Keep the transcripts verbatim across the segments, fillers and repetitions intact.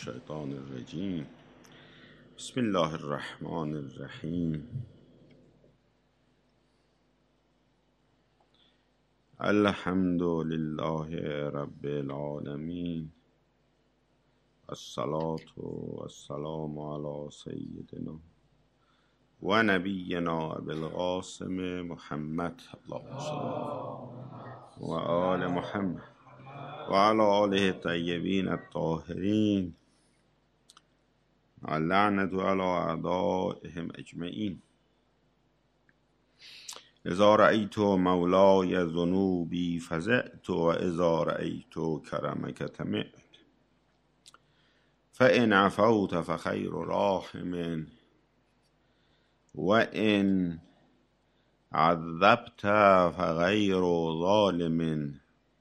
الشیطان الرجیم. بسم الله الرحمن الرحیم. الحمد لله رب العالمین، الصلاة والسلام علی سیدنا و نبینا ابوالقاسم محمد اللهم صل و آل محمد و علی آله الطیبین الطاهرین اللعنة علی اعدائهم اجمعین. اذا رأیت مولای ذنوبی فزعت و اذا رأیت کرمک طمعت، فإن عفوت فخیر راحم و ان عذبت فغیر ظالم.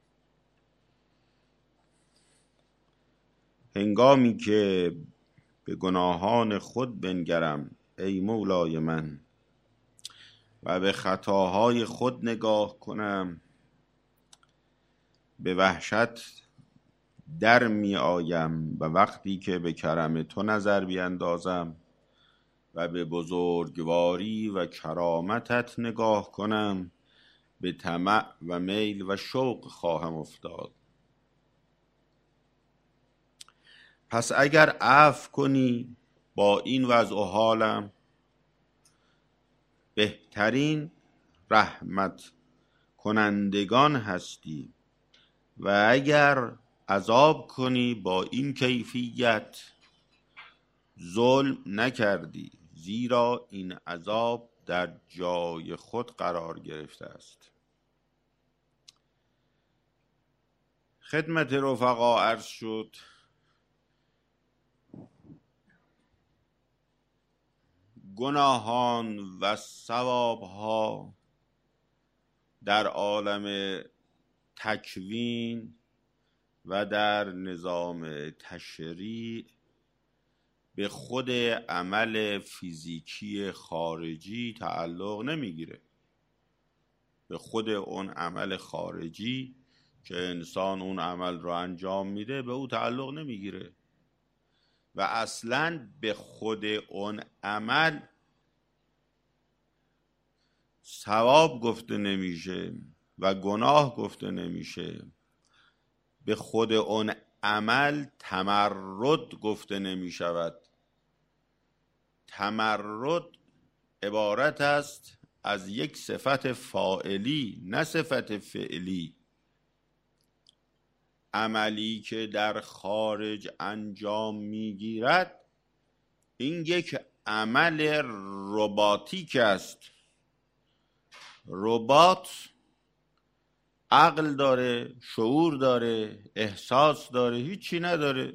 هنگامی که به گناهان خود بنگرم ای مولای من و به خطاهای خود نگاه کنم، به وحشت در می آیم و وقتی که به کرم تو نظر بیندازم و به بزرگواری و کرامتت نگاه کنم، به طمع و میل و شوق خواهم افتاد. پس اگر عفو کنی با این وضع و حالم، بهترین رحمت کنندگان هستی، و اگر عذاب کنی با این کیفیت، ظلم نکردی، زیرا این عذاب در جای خود قرار گرفته است. خدمت رفقا عرض شد گناهان و ثوابها در عالم تکوین و در نظام تشریع به خود عمل فیزیکی خارجی تعلق نمیگیره. به خود اون عمل خارجی که انسان اون عمل رو انجام میده به او تعلق نمیگیره و اصلاً به خود اون عمل ثواب گفته نمیشه و گناه گفته نمیشه. به خود اون عمل تمرد گفته نمیشود. تمرد عبارت است از یک صفت فاعلی، نه صفت فعلی. عملی که در خارج انجام میگیرد این یک عمل رباتیک است. ربات عقل داره، شعور داره، احساس داره، هیچی نداره.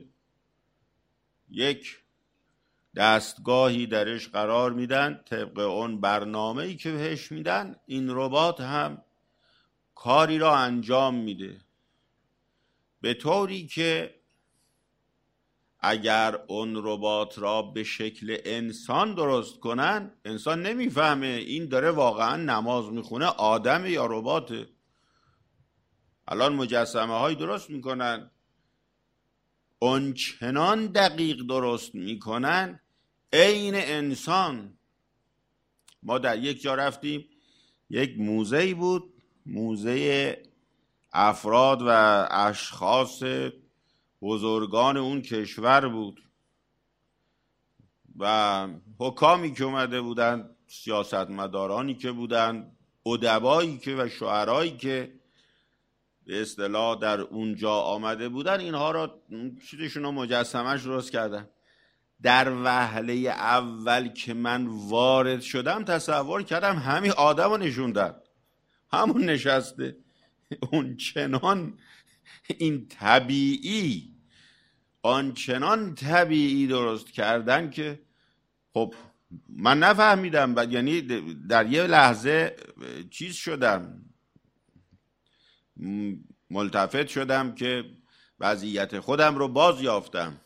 یک دستگاهی درش قرار میدن، طبق اون برنامه‌ای که بهش میدن این ربات هم کاری را انجام میده، به طوری که اگر اون ربات را به شکل انسان درست کنن، انسان نمیفهمه این داره واقعا نماز میخونه آدم یا رباته. الان مجسمه های درست میکنن، اون چنان دقیق درست میکنن عین انسان. ما در یک جا رفتیم، یک موزه‌ای بود، موزه افراد و اشخاص بزرگان اون کشور بود و حکامی که اومده بودن، سیاستمدارانی که بودن، ادبایی که و شعرایی که به اصطلاح در اونجا آمده بودن، اینها را چیزشون رو مجسمهش درست کردن. در وهله اول که من وارد شدم تصور کردم همین آدم رو نشوندن، همون نشسته. اون چنان این طبیعی، آنچنان طبیعی درست کردن که خب من نفهمیدم. بعد یعنی در یه لحظه چیز شدم، ملتفت شدم که وضعیت خودم رو باز یافتم.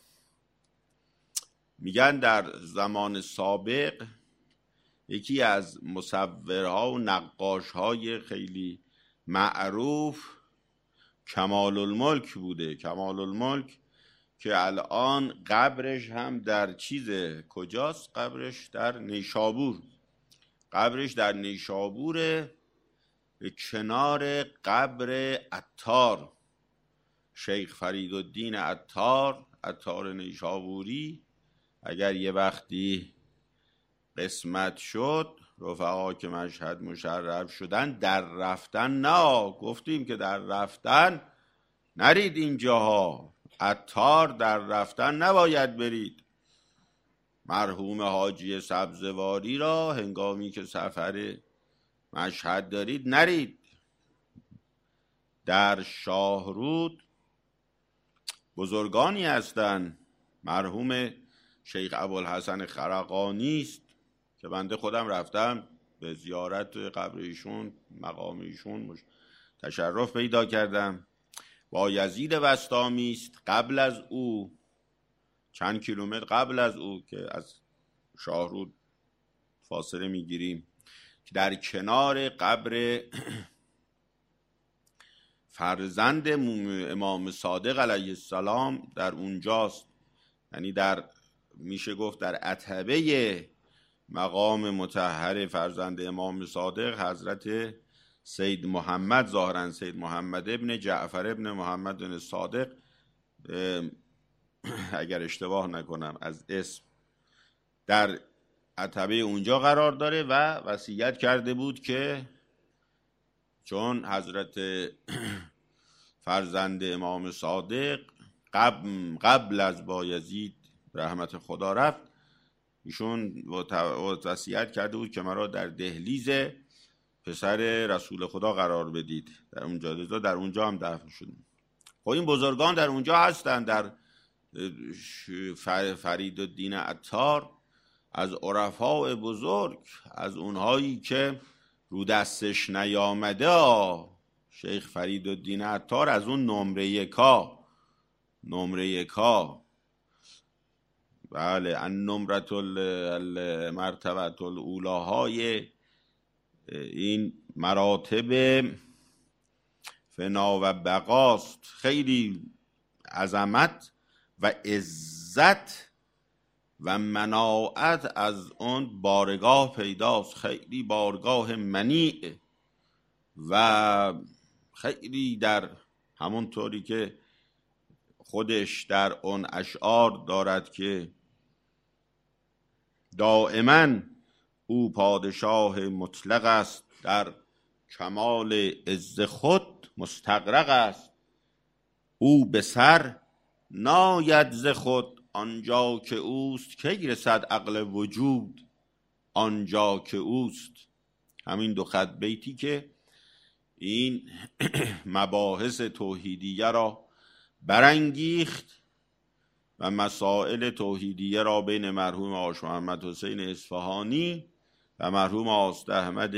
میگن در زمان سابق یکی از مصورها و نقاشهای خیلی معروف کمال الملک بوده. کمال الملک که الان قبرش هم در چیزه، کجاست قبرش؟ در نیشابور. قبرش در نیشابوره، به کنار قبر عطار، شیخ فریدالدین عطار، عطار نیشابوری. اگر یه وقتی قسمت شد رفقا که مشهد مشرف شدن، در رفتن نه، گفتیم که در رفتن نرید اینجاها، عطار در رفتن نباید برید. مرحوم حاجی سبزواری را هنگامی که سفر مشهد دارید نرید. در شاهرود بزرگانی هستند، مرحوم شیخ ابوالحسن خرقانی است که بنده خودم رفتم به زیارت قبر ایشون، مقام ایشون تشرف پیدا کردم. بایزید بسطامی است، قبل از او چند کیلومتر قبل از او که از شاهرود فاصله میگیریم، که در کنار قبر فرزند امام صادق علیه السلام در اونجاست. یعنی در میشه گفت در عتبه مقام مطهر فرزند امام صادق حضرت سید محمد، ظاهرا سید محمد ابن جعفر ابن محمد بن صادق، اگر اشتباه نکنم از اسم، در عتبه اونجا قرار داره و وصیت کرده بود که چون حضرت فرزند امام صادق قبل, قبل از بایزید رحمت خدا رفت، ایشون وصیت کرده بود که مرا در دهلیز پسر رسول خدا قرار بدید، در اونجا در اونجا هم دفن شدیم. خب این بزرگان در اونجا هستن، در فریدالدین عطار، از عرفاء بزرگ، از اونهایی که رو دستش نیامده. شیخ فریدالدین عطار از اون نمره یکا، نمره یکا بله، ان نمرت المرتبه الاولاهای این مراتب فنا و بقاست. خیلی عظمت و عزت و مناعت از اون بارگاه پیداست، خیلی بارگاه منیع و خیلی در همون طوری که خودش در اون اشعار دارد که دائما او پادشاه مطلق است، در کمال عز خود مستغرق است. او به سر ناید ز خود، آنجا که اوست کی رسد عقل وجود آنجا که اوست. همین دو خط بیتی که این مباحث توحیدیه را برانگیخت و مسائل توحیدیه را بین مرحوم آش محمد حسین اصفهانی و مرحوم آست احمد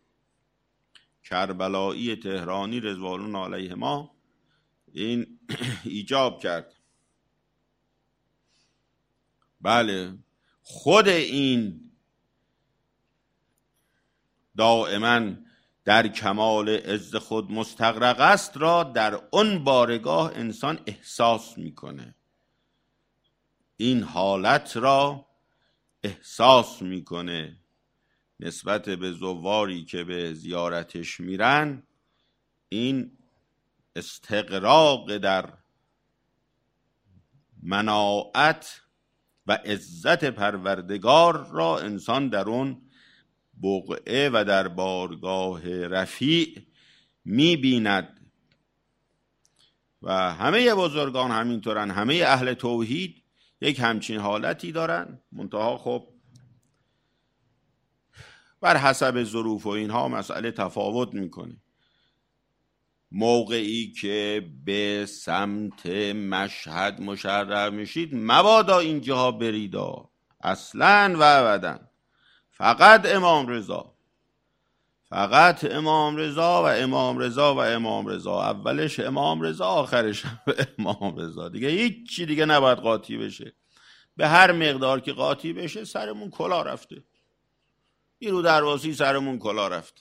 کربلایی تهرانی رضوان الله علیهما این ایجاب کرد. بله، خود این دائما در کمال عز خود مستغرق است را در اون بارگاه انسان احساس میکنه، این حالت را احساس میکنه نسبت به زواری که به زیارتش میرن. این استغراق در مناعت و عزت پروردگار را انسان در اون بقعه و در بارگاه رفیع میبیند و همه بزرگان همینطورن، همه اهل توحید یک همچین حالتی دارن. منتها خب بر حسب ظروف و اینها مسئله تفاوت میکنه. موقعی که به سمت مشهد مشرف میشید مبادا اینجاها بریدا اصلا و ابدا، فقط امام رضا، فقط امام رضا و امام رضا و امام رضا، اولش امام رضا آخرش امام رضا، دیگه هیچ چی دیگه نباید قاطی بشه. به هر مقدار که قاطی بشه سرمون کلا رفته، بیرو درواسی سرمون کلا رفته.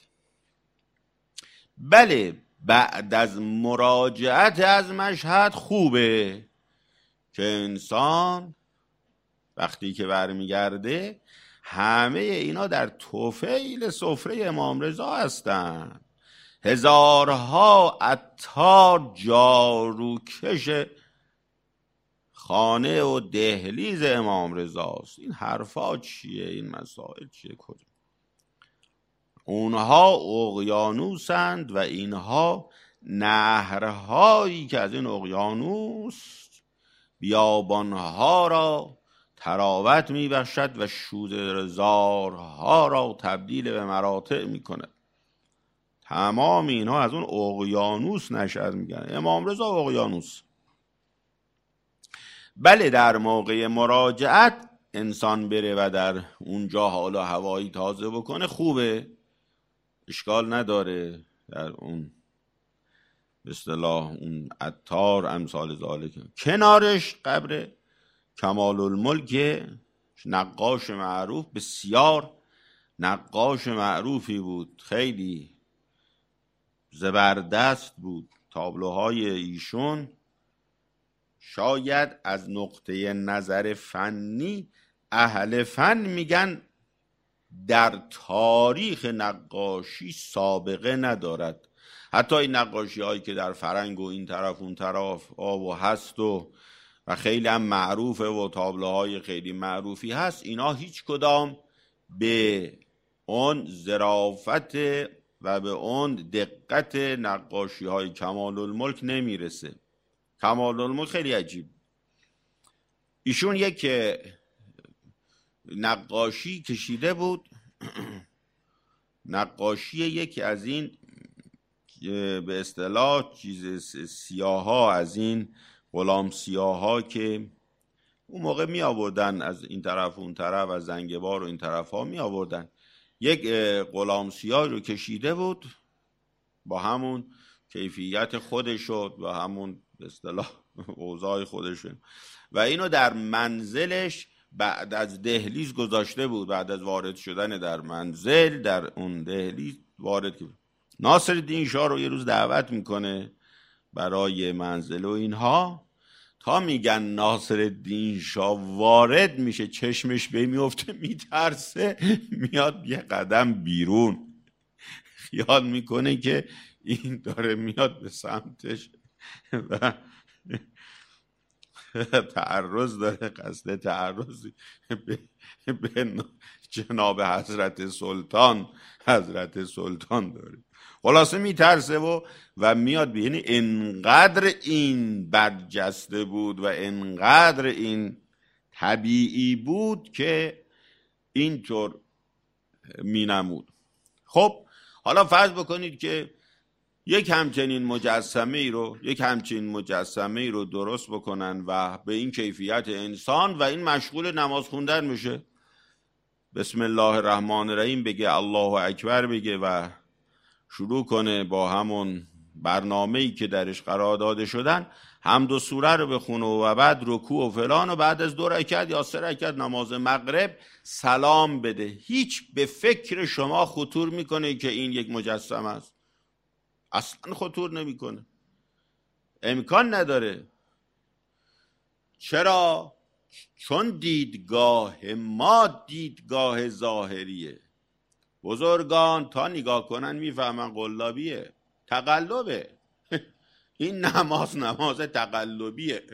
بله، بعد از مراجعت از مشهد خوبه که انسان وقتی که برمیگرده همه اینا در طفیل سفره امام رضا هستن. هزارها عطار جاروکش خانه و دهلیز امام رضاست. این حرفا چیه؟ این مسائل چیه؟ کجا؟ اونها اقیانوسند و اینها نهرهایی که از این اقیانوس بیابانها را تراوت میبخشد و شورزارها را تبدیل به مراتع میکند. تمام اینها از اون اقیانوس نشأت میگیرن. امام رضا اقیانوس. بله در موقع مراجعت انسان بره و در اونجا حال و هوایی تازه بکنه خوبه، اشکال نداره. در اون به اصطلاح اون عطار امثال ذالک کنارش قبر کمال الملک نقاش معروف، بسیار نقاش معروفی بود، خیلی زبردست بود. تابلوهای ایشون شاید از نقطه نظر فنی اهل فن میگن در تاریخ نقاشی سابقه ندارد. حتی این نقاشی هایی که در فرنگ و این طرف اون طرف آب و هست و و خیلی هم معروفه و تابلوهای خیلی معروفی هست، اینا هیچ کدام به اون ظرافت و به اون دقت نقاشی های کمال الملک نمیرسه. کمال الملک خیلی عجیب. ایشون یک نقاشی کشیده بود نقاشی یکی از این به اصطلاح چیز سیاها، از این غلام سیاها که اون موقع می آوردن از این طرف اون طرف، از زنگبار و این طرف ها می آوردن. یک غلام سیاه رو کشیده بود با همون کیفیت خودش و با همون به اصطلاح اوضاع خودش و اینو در منزلش بعد از دهلیز گذاشته بود. بعد از وارد شدن در منزل در اون دهلیز وارد بود. ناصرالدین شاه رو یه روز دعوت میکنه برای منزل و اینها. تا میگن ناصرالدین شاه وارد میشه چشمش به میفته، میترسه، میاد یه قدم بیرون، خیال میکنه که این داره میاد به سمتش و تعرض داره، قصد تعرض به, به جناب حضرت سلطان حضرت سلطان داره. خلاصه میترسه و و میاد. یعنی انقدر این برجسته بود و انقدر این طبیعی بود که اینطور مینمود. خب حالا فرض بکنید که یک همچنین مجسمه ای رو یک همچنین مجسمه ای رو درست بکنن و به این کیفیت انسان و این مشغول نماز خوندن میشه، بسم الله الرحمن الرحیم بگه، الله اکبر بگه و شروع کنه با همون برنامه‌ای که درش قرار داده شدن حمد و سوره رو بخونه و بعد رکوع و فلان و بعد از دو رکعت یا سه رکعت نماز مغرب سلام بده. هیچ به فکر شما خطور میکنه که این یک مجسمه است؟ اصلا خطور نمیکنه، امکان نداره. چرا؟ چون دیدگاه ما دیدگاه ظاهریه. بزرگان تا نگاه کنن میفهمن قلابیه، تقلبه. این نماز نماز تقلبیه.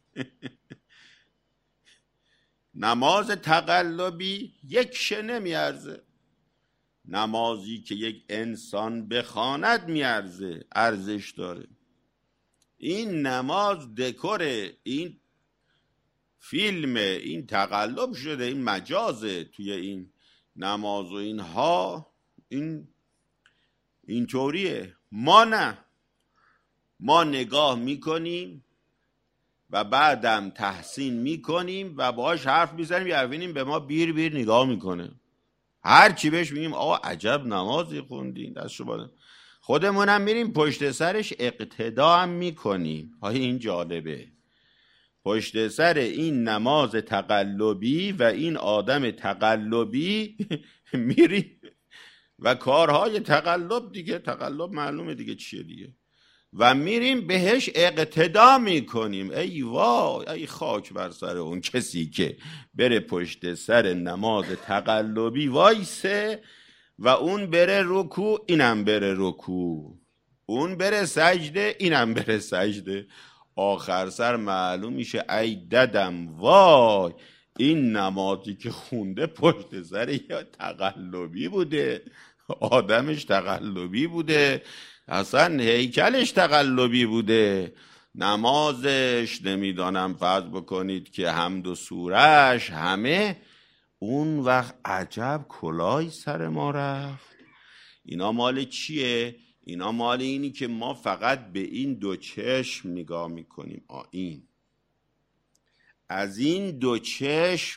نماز تقلبی یک شنه میارزه. نمازی که یک انسان بخواند میارزه، ارزش داره. این نماز دکوره، این فیلم، این تقلب شده، این مجازه توی این نماز و اینها. این اینطوریه. ما نه، ما نگاه میکنیم و بعدم تحسین میکنیم و باهاش حرف میزنیم، یعنی به ما بیر بیر نگاه میکنه. هر چی بهش میگیم آقا عجب نمازی خوندین، دستشو بالا. خودمونم میریم پشت سرش اقتدا هم میکنیم. های این جالبه، پشت سر این نماز تقلبی و این آدم تقلبی میری و کارهای تقلب دیگه، تقلب معلومه دیگه چیه دیگه، و میریم بهش اقتدا میکنیم. ای وای، ای خاک بر سر اون کسی که بره پشت سر نماز تقلبی وایسه و اون بره رکوع اینم بره رکوع، اون بره سجده اینم بره سجده، آخر سر معلوم میشه ای ددم وای، این نمازی که خونده پشت سر یا تقلبی بوده، آدمش تقلبی بوده، اصلا هیکلش تقلبی بوده، نمازش نمیدانم فرض بکنید که حمد و سورش همه. اون وقت عجب کلاهی سر ما رفت. اینا مال چیه؟ اینا مال اینی که ما فقط به این دو چشم نگاه میکنیم. آ این از این دو چشم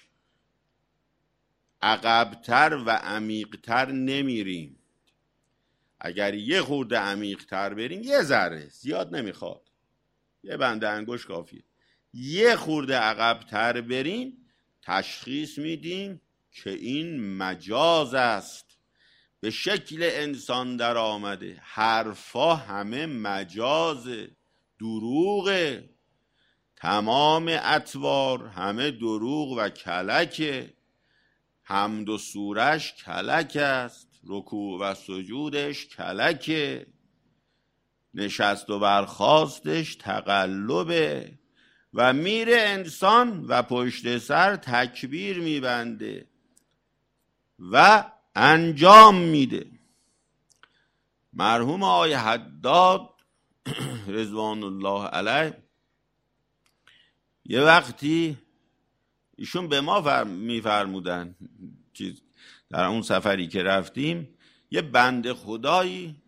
عقبتر و عمیقتر نمیریم. اگر یه خورده عمیقتر بریم، یه ذره، زیاد نمیخواد، یه بنده انگشت کافیه، یه خورده عقبتر بریم تشخیص میدیم که این مجاز است، به شکل انسان در آمده، حرفا همه مجازه، دروغه، تمام اطوار همه دروغ و کلکه، حمد و سورش کلک است، رکوع و سجودش کلکه، نشست و برخاستش تقلبه، و میره انسان و پشت سر تکبیر میبنده و انجام میده. مرحوم آقای حداد رضوان الله علیه یه وقتی ایشون به ما میفرمودن، چیز در اون سفری که رفتیم، یه بنده خدایی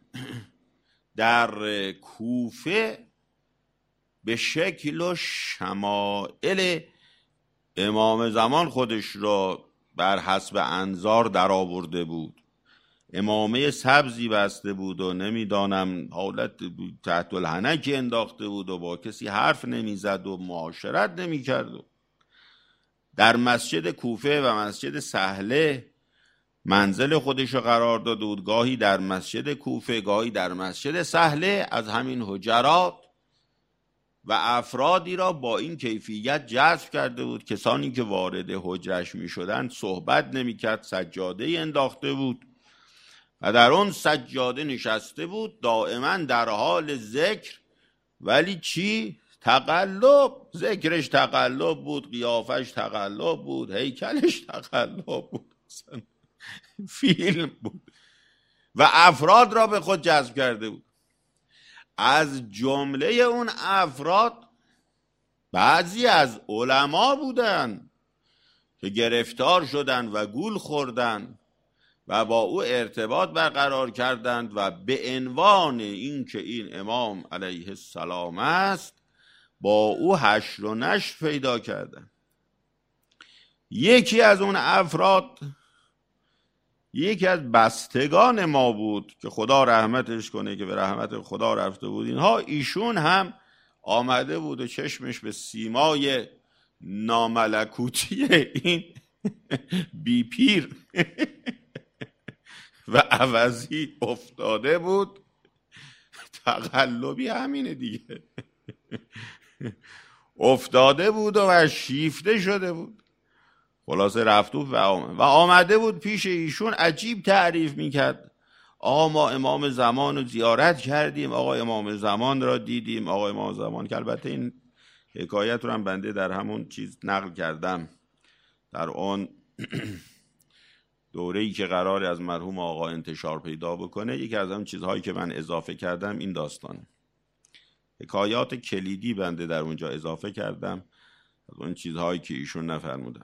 در کوفه به شکل و شمائل امام زمان خودش را بر حسب انظار در آورده بود، امامه سبزی بسته بود و نمیدانم حالت تحت الحنک انداخته بود و با کسی حرف نمیزد و معاشرت نمیکرد. در مسجد کوفه و مسجد سهله منزل خودش رو قرار داده بود، گاهی در مسجد کوفه گاهی در مسجد سهله. از همین حجرات و افرادی را با این کیفیت جذب کرده بود، کسانی که وارد حجرش می شدن صحبت نمی کرد، سجاده انداخته بود و در اون سجاده نشسته بود دائما در حال ذکر. ولی چی؟ تقلب، ذکرش تقلب بود، قیافش تقلب بود، هیکلش تقلب بود، فیلم بود و افراد را به خود جذب کرده بود. از جمله اون افراد بعضی از علما بودن که گرفتار شدند و گول خوردند و با او ارتباط برقرار کردند و به عنوان اینکه این امام علیه السلام است با او حشر و نشر پیدا کردند. یکی از اون افراد یکی از بستگان ما بود که خدا رحمتش کنه که به رحمت خدا رفته بود اینها، ایشون هم آمده بود و چشمش به سیمای ناملکوتی این بی پیر و عوضی افتاده بود. تقلبی همینه دیگه، افتاده بود و شیفته شده بود. خلاصه رفت و آمد و آمده بود پیش ایشون، عجیب تعریف میکرد. آقا ما امام زمان رو زیارت کردیم، آقا امام زمان را دیدیم، آقا امام زمان، که البته این حکایت رو هم بنده در همون چیز نقل کردم، در اون دوره‌ای که قرار از مرحوم آقا انتشار پیدا بکنه. یکی از اون چیزهایی که من اضافه کردم این داستانه، حکایات کلیدی بنده در اونجا اضافه کردم از اون چیزهایی که ایشون نفرمودن.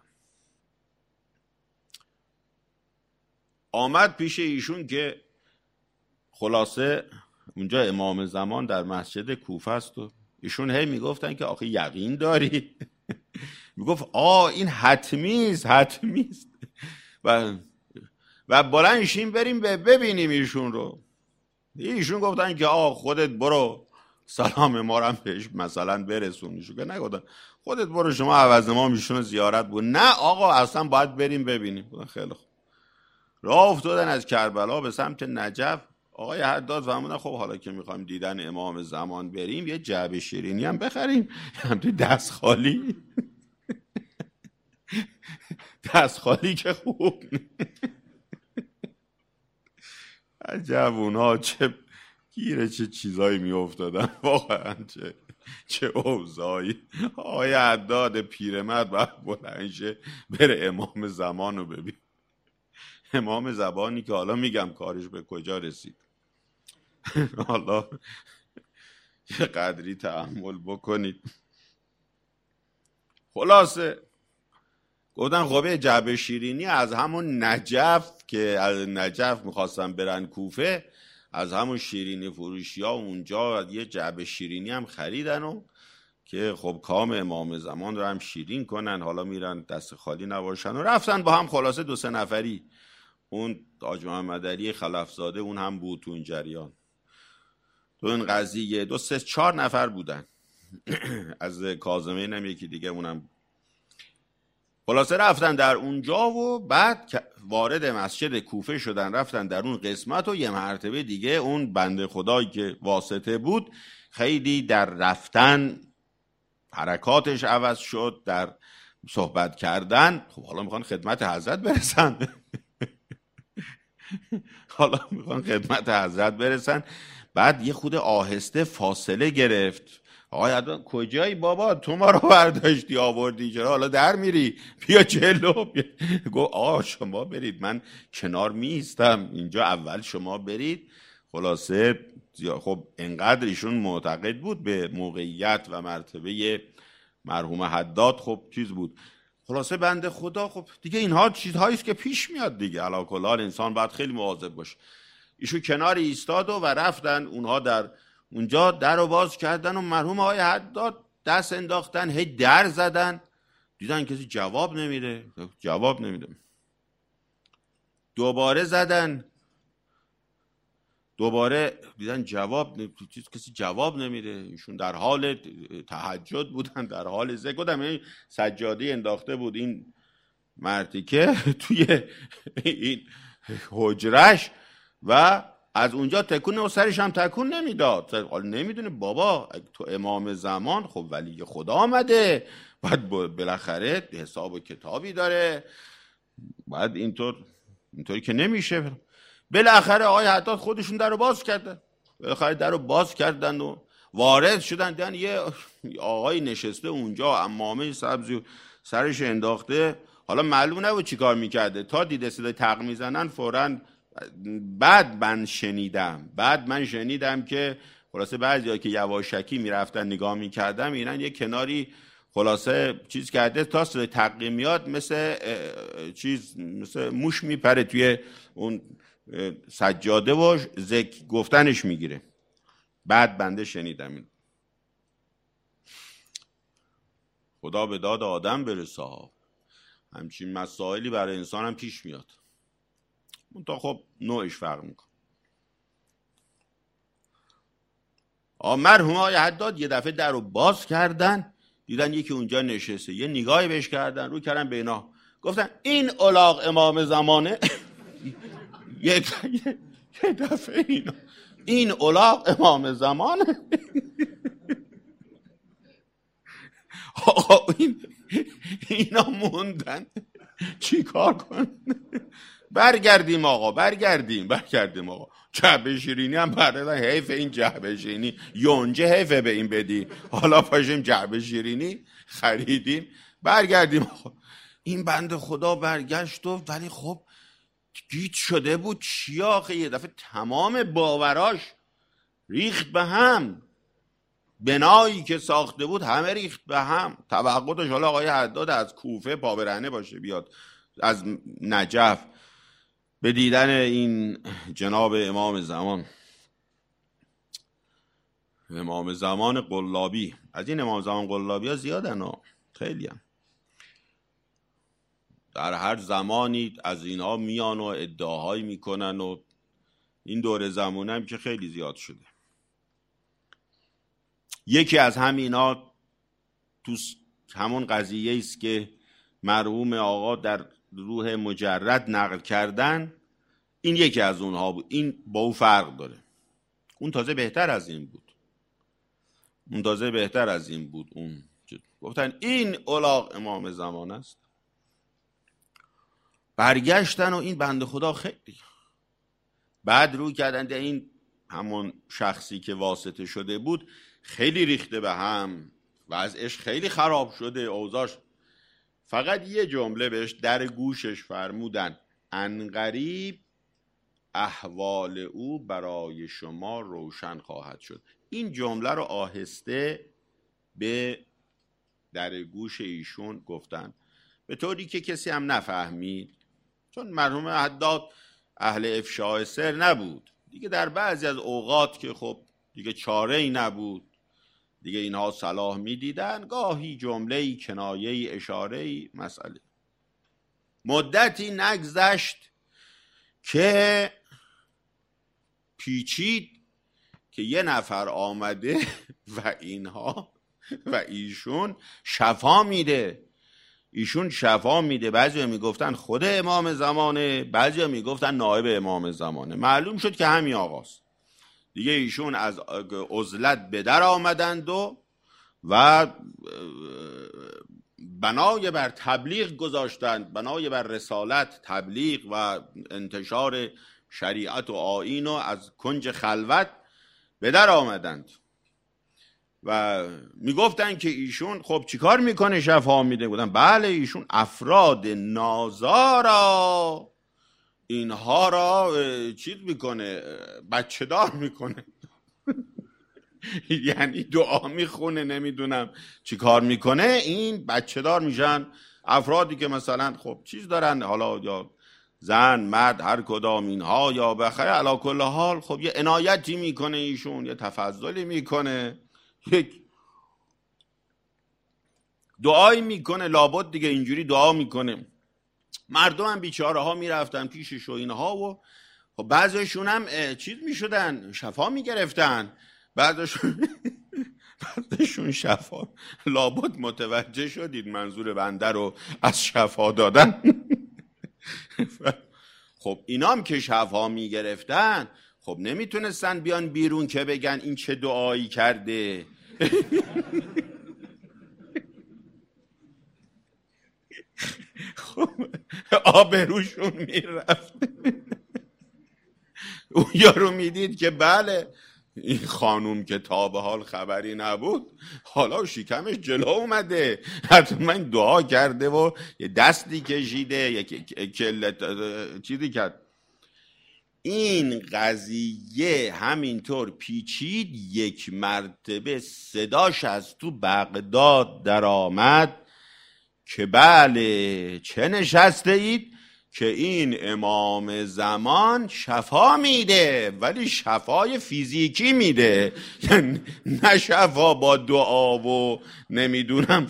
آمد پیش ایشون که خلاصه اونجا امام زمان در مسجد کوفه است و ایشون هی میگفتن که آخه یقین داری؟ میگفت آه این حتمی است، حتمی است. و و بلند شیم بریم ببینیم ایشون رو. ایشون گفتن که آه خودت برو سلام ما رو هم بهش مثلا برسون. ایشون که نگفتن خودت برو شما عوض ما ایشون زیارت بود. نه آقا اصلا باید بریم ببینیم. خیلی خوب. راه افتادن از کربلا به سمت نجف. آقای حداد فرمودن خب حالا که میخوایم دیدن امام زمان بریم یه جعبه شیرینی هم بخریم. هم تو دست خالی دست خالی که خوب. عجب اونها چه گیره چه چیزایی می افتادن واقعا، چه چه اوضاعی. آقای حداد پیرمرد باید بلند شه بره امام زمان رو ببین. امام زبانی که حالا میگم کارش به کجا رسید. حالا یه قدری تحمل بکنید. خلاصه گفتن خب جعبه شیرینی از همون نجف، که از نجف میخواستن برن کوفه، از همون شیرینی فروشی ها اونجا یه جعبه شیرینی هم خریدن و که خب کام امام زمان رو هم شیرین کنن، حالا میرن دست خالی نباشن و رفتن با هم. خلاصه دو سه نفری، اون حاج محمد علی خلفزاده اون هم بود تو این جریان، تو این قضیه دو سه چهار نفر بودن. از کاظمین هم یکی دیگه اونم. خلاصه رفتن در اونجا و بعد وارد مسجد کوفه شدن، رفتن در اون قسمت و یه مرتبه دیگه اون بنده خدایی که واسطه بود خیلی در رفتن حرکاتش عوض شد، در صحبت کردن. خب حالا میخوان خدمت حضرت برسن حالا میخوان خدمت حضرت برسن. بعد یه خود آهسته فاصله گرفت. آقای عدوان کجایی بابا، تو ما رو برداشتی آوردی چرا حالا در میری، بیا جلو. گفت آقا شما برید، من کنار میستم اینجا، اول شما برید. خلاصه خب انقدر ایشون معتقد بود به موقعیت و مرتبه مرحوم حداد، خب چیز بود. خلاصه بنده خدا خب دیگه اینها چیزهایی است که پیش میاد دیگه، علی کل حال انسان باید خیلی مواظب باشه. ایشون کنار ایستاد و رفتن اونها در اونجا در رو باز کردن و مرحوم آقای حداد دست انداختن، هی در زدن، دیدن کسی جواب نمیده، جواب نمیده. دوباره زدن، دوباره دیدن جواب چیز کسی جواب نمیده. ایشون در حال تهجد بودن، در حال ذکر بودن، سجاده انداخته بود این مردی که توی این حجرش و از اونجا تکون و سرش هم تکون نمیداد. حالا نمیدونه بابا تو امام زمان خب ولی خدا آمده، بعد بالاخره حساب و کتابی داره، بعد اینطور اینطوری که نمیشه. بالاخره آقای حداد خودشون در رو باز کردن، بالاخره در رو باز کردن و وارد شدن. دیدن یه آقای نشسته اونجا، عمامه سبزی سرش انداخته. حالا معلوم نبود چی کار میکرده، تا دیده صدای تق میزنن فوراً. بعد من شنیدم بعد من شنیدم که خلاصه بعضیا که یواشکی میرفتن نگاه میکردم اینا یه کناری خلاصه چیز کرده، تا صدای تق میاد مثل چیز مثل موش میپره توی اون سجاده و ذکر گفتنش میگیره. بعد بنده شنیدم این. خدا به داد آدم برسه، همچین مسائلی برای انسان هم پیش میاد، منتها خب نوعش فرق میکنه. مرحوم آقای حداد یه دفعه در رو باز کردن، دیدن یکی اونجا نشسته، یه نگاهی بهش کردن، رو کردن به اینا، گفتن این الاغ امام زمانه. یک یه دفعه اینا این الاغ امام زمانه. آقا این اینا موندن چی کار کن؟ برگردیم آقا برگردیم برگردیم آقا جعبه شیرینی هم بردن، حیف این جعبه شیرینی، یونجه حیفه به این بدی، حالا پاشیم جعبه شیرینی خریدیم برگردیم آقا. این بنده خدا برگشت و ولی خب گیج شده بود. چی آخه؟ یه دفعه تمام باوراش ریخت به هم، بنایی که ساخته بود همه ریخت به هم. توقع داشت حالا آقای حداد از کوفه پا برهنه باشه بیاد از نجف به دیدن این جناب امام زمان، امام زمان قلابی. از این امام زمان قلابی ها زیادن ها، خیلی هم در هر زمانی از اینها میان و ادعاهایی میکنن و این دور زمانه هم که خیلی زیاد شده. یکی از همینا تو همون قضیه است که مرحوم آقا در روح مجرد نقل کردن، این یکی از اونها بود. این با او فرق داره. اون تازه بهتر از این بود. اون تازه بهتر از این بود. اون گفتن این الاغ امام زمان است. برگشتن و این بنده خدا خیلی بعد روی کردن ده این همون شخصی که واسطه شده بود خیلی ریخته به هم، وضعش خیلی خراب شده، اوضاعش. فقط یه جمله بهش در گوشش فرمودن: عنقریب احوال او برای شما روشن خواهد شد. این جمله رو آهسته به در گوش ایشون گفتن، به طوری که کسی هم نفهمید، چون مرحوم حداد اهل افشاء سر نبود دیگه. در بعضی از اوقات که خب دیگه چاره ای نبود دیگه، اینها صلاح میدیدن گاهی جمله‌ای، کنایه‌ای، اشاره‌ای، مسئله. مدتی نگذشت که پیچید که یه نفر آمده و اینها و ایشون شفا میده. ایشون شفا میده. بعضی میگفتن خود امام زمانه، بعضی میگفتن نایب امام زمانه. معلوم شد که همین آقاست دیگه. ایشون از عزلت به در آمدند و و بنای بر تبلیغ گذاشتند، بنای بر رسالت، تبلیغ و انتشار شریعت و آیین و از کنج خلوت به در آمدند و میگفتن که ایشون خب چیکار میکنه؟ شفا میده. بودن بله، ایشون افراد نازارا اینها را چیز میکنه، بچه دار میکنه. یعنی دعا میخونه، نمیدونم چی کار میکنه، این بچه دار میشن. افرادی که مثلا خب چیز دارن، حالا یا زن مرد هر کدام اینها، یا بخیر علا کل حال خب یه عنایتی میکنه ایشون، یه تفضلی میکنه، یک دعایی میکنه، لابد دیگه اینجوری دعا میکنه. مردم هم بیچاره ها میرفتن پیشش و اینها و خب بعضیشون هم چیز میشدن، شفا میگرفتن. بعضیشون بعضیشون شفا، لابد متوجه شدید منظور بنده رو از شفا دادن. خب اینام که شفا میگرفتن خب نمیتونستن بیان بیرون که بگن این چه دعایی کرده. خب آبروشون میرفت. اون یارو میدید که بله این خانوم که تا به حال خبری نبود، حالا شکمش جلو اومده، حتما دعا کرده و یه دستی کشیده، یک کلت چیزی کرد. این قضیه همینطور پیچید. یک مرتبه صداش از تو بغداد در آمد که بله چه نشسته اید که این امام زمان شفا میده، ولی شفای فیزیکی میده، نه شفا با دعا و نمیدونم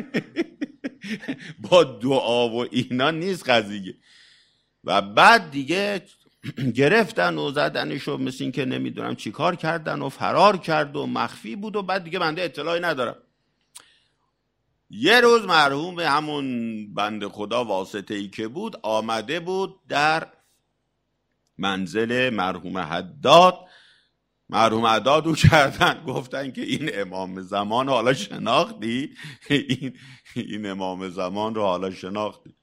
با دعا و اینا نیست قضیه. و بعد دیگه گرفتن و زدنش و مثل این که نمیدونم چی کار کردن و فرار کرد و مخفی بود و بعد دیگه بنده اطلاعی ندارم. یه روز مرحوم همون بنده خدا واسطه ای که بود آمده بود در منزل مرحوم حداد. مرحوم حداد رو کردن، گفتن که این امام زمان رو حالا شناختی؟ این, این امام زمان رو حالا شناختی؟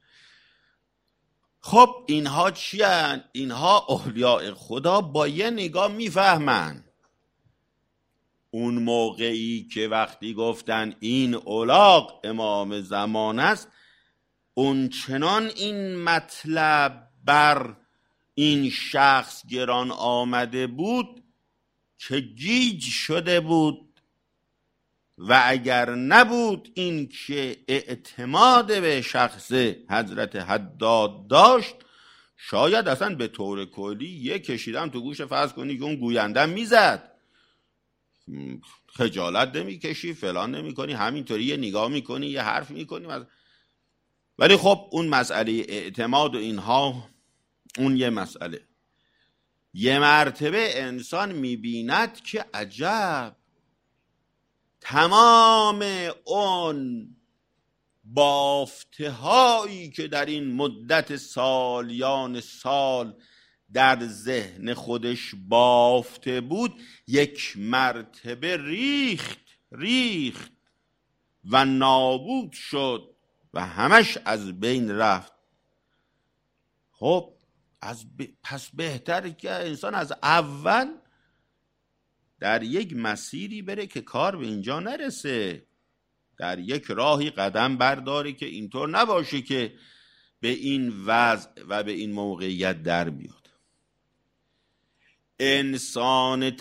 خب اینها چی هن؟ اینها اولیاء خدا با یه نگاه میفهمن. اون موقعی که وقتی گفتن این اولاغ امام زمان است، اون چنان این مطلب بر این شخص گران آمده بود که گیج شده بود و اگر نبود این که اعتماد به شخص حضرت حداد داشت، شاید اصلا به طور کلی یه کشیدم تو گوش فرض کنی که اون گوینده میزد، خجالت نمی کشی، فلان نمی کنی، همینطوری یه نگاه میکنی، یه حرف میکنی. ولی خب اون مسئله اعتماد و اینها اون یه مسئله. یه مرتبه انسان میبیند که عجب، تمام اون بافته هایی که در این مدت سالیان سال در ذهن خودش بافته بود یک مرتبه ریخت ریخت و نابود شد و همش از بین رفت. خب از ب... پس بهتره که انسان از اول در یک مسیری بره که کار به اینجا نرسه، در یک راهی قدم برداره که اینطور نباشه که به این وضع و به این موقعیت در بیاد. انسان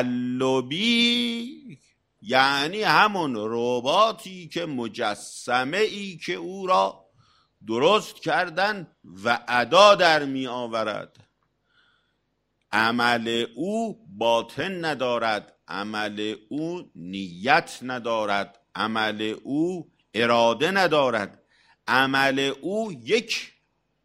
تقلبی یعنی همون رباطی که مجسمه ای که او را درست کردن و ادا در می آورد. عمل او باطن ندارد، عمل او نیت ندارد، عمل او اراده ندارد، عمل او یک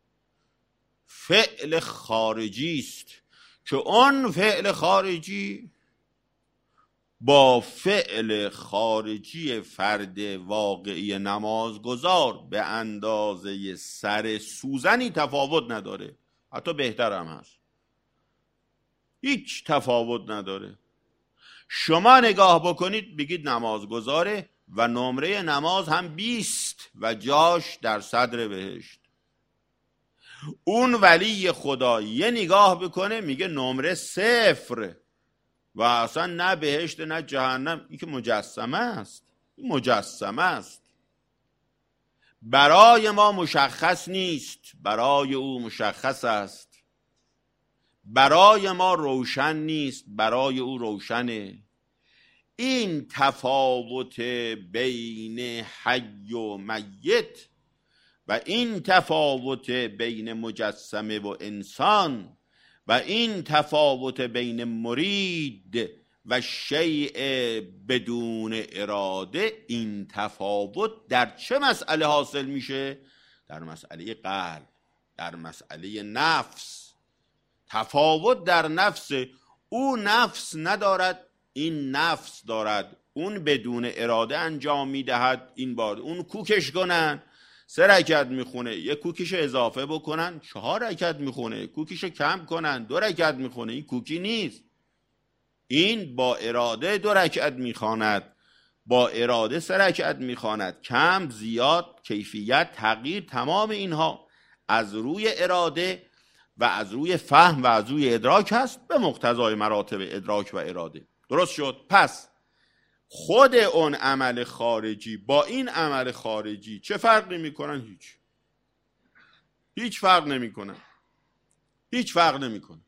فعل خارجی است که اون فعل خارجی با فعل خارجی فرد واقعی نمازگزار به اندازه سر سوزنی تفاوت نداره، حتی بهتر هم هست، هیچ تفاوت نداره. شما نگاه بکنید بگید نمازگزاره و نمره نماز هم بیست و جاش در صدر بهشت. اون ولی خدا یه نگاه بکنه میگه نمره صفر و اصلا نه بهشت نه جهنم. این که مجسمه است، این مجسمه است، برای ما مشخص نیست، برای او مشخص است. برای ما روشن نیست، برای او روشنه. این تفاوت بین حی و میت و این تفاوت بین مجسمه و انسان و این تفاوت بین مرید و شیء بدون اراده، این تفاوت در چه مسئله حاصل میشه؟ در مسئله قلب، در مسئله نفس. تفاوت در نفس، او نفس ندارد، این نفس دارد. اون بدون اراده انجام میدهد، این بار اون کوکش کنن سه رکعت میخونه، یک کوکیش اضافه بکنن چهار رکعت میخونه، کوکیش کم کنن دو رکعت میخونه. این کوکی نیست، این با اراده دو رکعت میخواند، با اراده سه رکعت میخواند. کم زیاد کیفیت تغییر، تمام اینها از روی اراده و از روی فهم و از روی ادراک هست به مقتضای مراتب ادراک و اراده. درست شد؟ پس خود اون عمل خارجی با این عمل خارجی چه فرقی میکنن؟ هیچ هیچ فرق نمیکنن، هیچ فرق نمیکنن.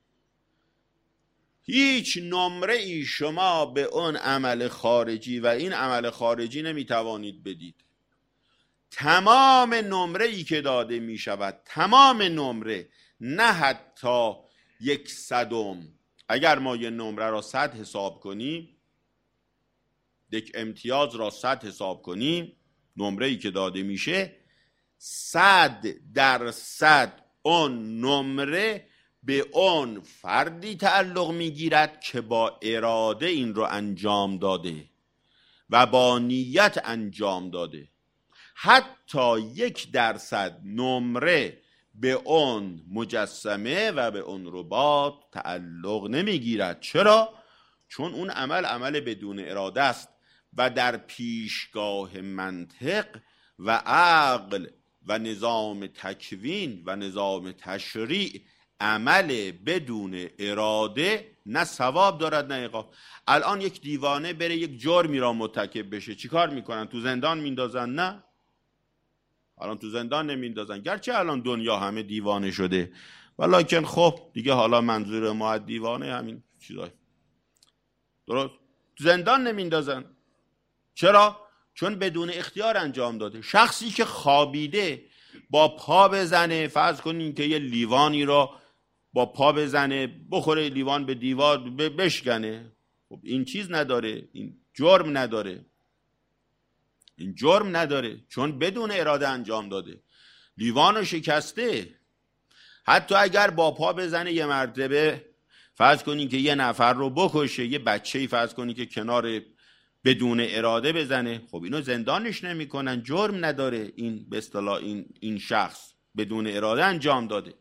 هیچ نمره ای شما به اون عمل خارجی و این عمل خارجی نمیتوانید بدید. تمام نمره ای که داده میشود، تمام نمره، نه حتی یک صدم. اگر ما یه نمره را صد حساب کنیم، یک امتیاز را صد حساب کنیم، نمره ای که داده میشه صد درصد اون نمره به اون فردی تعلق میگیرد که با اراده این رو انجام داده و با نیت انجام داده. حتی یک درصد نمره به اون مجسمه و به اون رباط تعلق نمیگیرد. چرا؟ چون اون عمل عمل بدون اراده است و در پیشگاه منطق و عقل و نظام تکوین و نظام تشریع عمل بدون اراده نه ثواب دارد نه عقاب. الان یک دیوانه بره یک جرمی را مرتکب بشه، چیکار میکنن؟ تو زندان میندازن؟ نه، الان تو زندان نمیندازن، گرچه الان دنیا همه دیوانه شده، ولیکن خب دیگه حالا منظور ما از دیوانه همین چیزای درست. تو زندان نمیندازن. چرا؟ چون بدون اختیار انجام داده. شخصی که خوابیده با پا بزنه، فرض کنین که یه لیوانی را با پا بزنه، بخوره لیوان به دیوار بشکنه، خب این چیز نداره، این جرم نداره، این جرم نداره، چون بدون اراده انجام داده. لیوانو شکسته. حتی اگر با پا بزنه یه مرتبه، فرض کنین که یه نفر رو بکشه، یه بچه‌ای فرض کنین که کنار بدون اراده بزنه، خب اینو زندانش نمی‌کنن، جرم نداره. این به اصطلاح این این شخص بدون اراده انجام داده.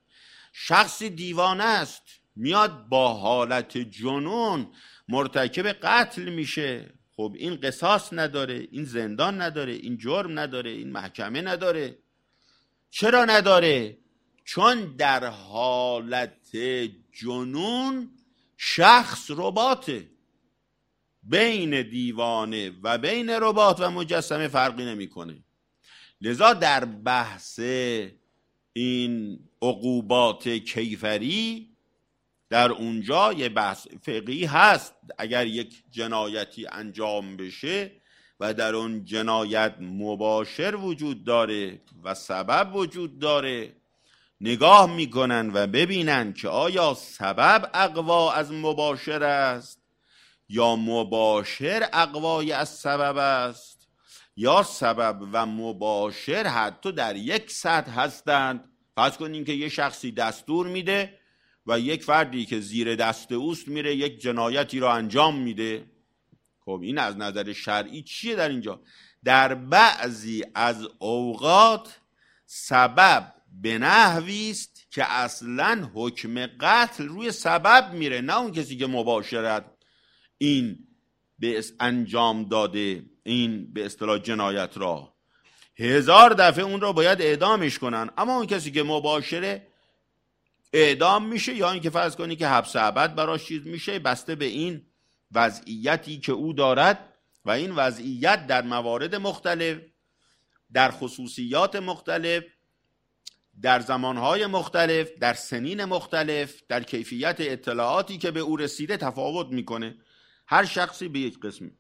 شخصی دیوانه است، میاد با حالت جنون مرتکب قتل میشه. خب این قصاص نداره، این زندان نداره، این جرم نداره، این محکمه نداره. چرا نداره؟ چون در حالت جنون شخص رباطه. بین دیوانه و بین رباط و مجسمه فرقی نمیکنه. لذا در بحث این عقوبات کیفری در اونجا یه بحث فقهی هست. اگر یک جنایتی انجام بشه و در اون جنایت مباشر وجود داره و سبب وجود داره، نگاه میکنن و ببینن که آیا سبب اقوا از مباشر است یا مباشر اقوای از سبب است، یا سبب و مباشر حتی در یک سطح هستند. فرض کنین که یه شخصی دستور میده و یک فردی که زیر دست اوست میره یک جنایتی را انجام میده. خب این از نظر شرعی چیه در اینجا؟ در بعضی از اوقات سبب به نحوی است که اصلا حکم قتل روی سبب میره، نه اون کسی که مباشرت این به انجام داده این به اصطلاح جنایت را. هزار دفعه اون را باید اعدامش کنن، اما اون کسی که مباشره اعدام میشه، یا اینکه فرض کنی که حبس ابد براش چیز میشه، بسته به این وضعیتی که او دارد. و این وضعیت در موارد مختلف، در خصوصیات مختلف، در زمانهای مختلف، در سنین مختلف، در کیفیت اطلاعاتی که به او رسیده تفاوت میکنه. هر شخصی به یک قسمی.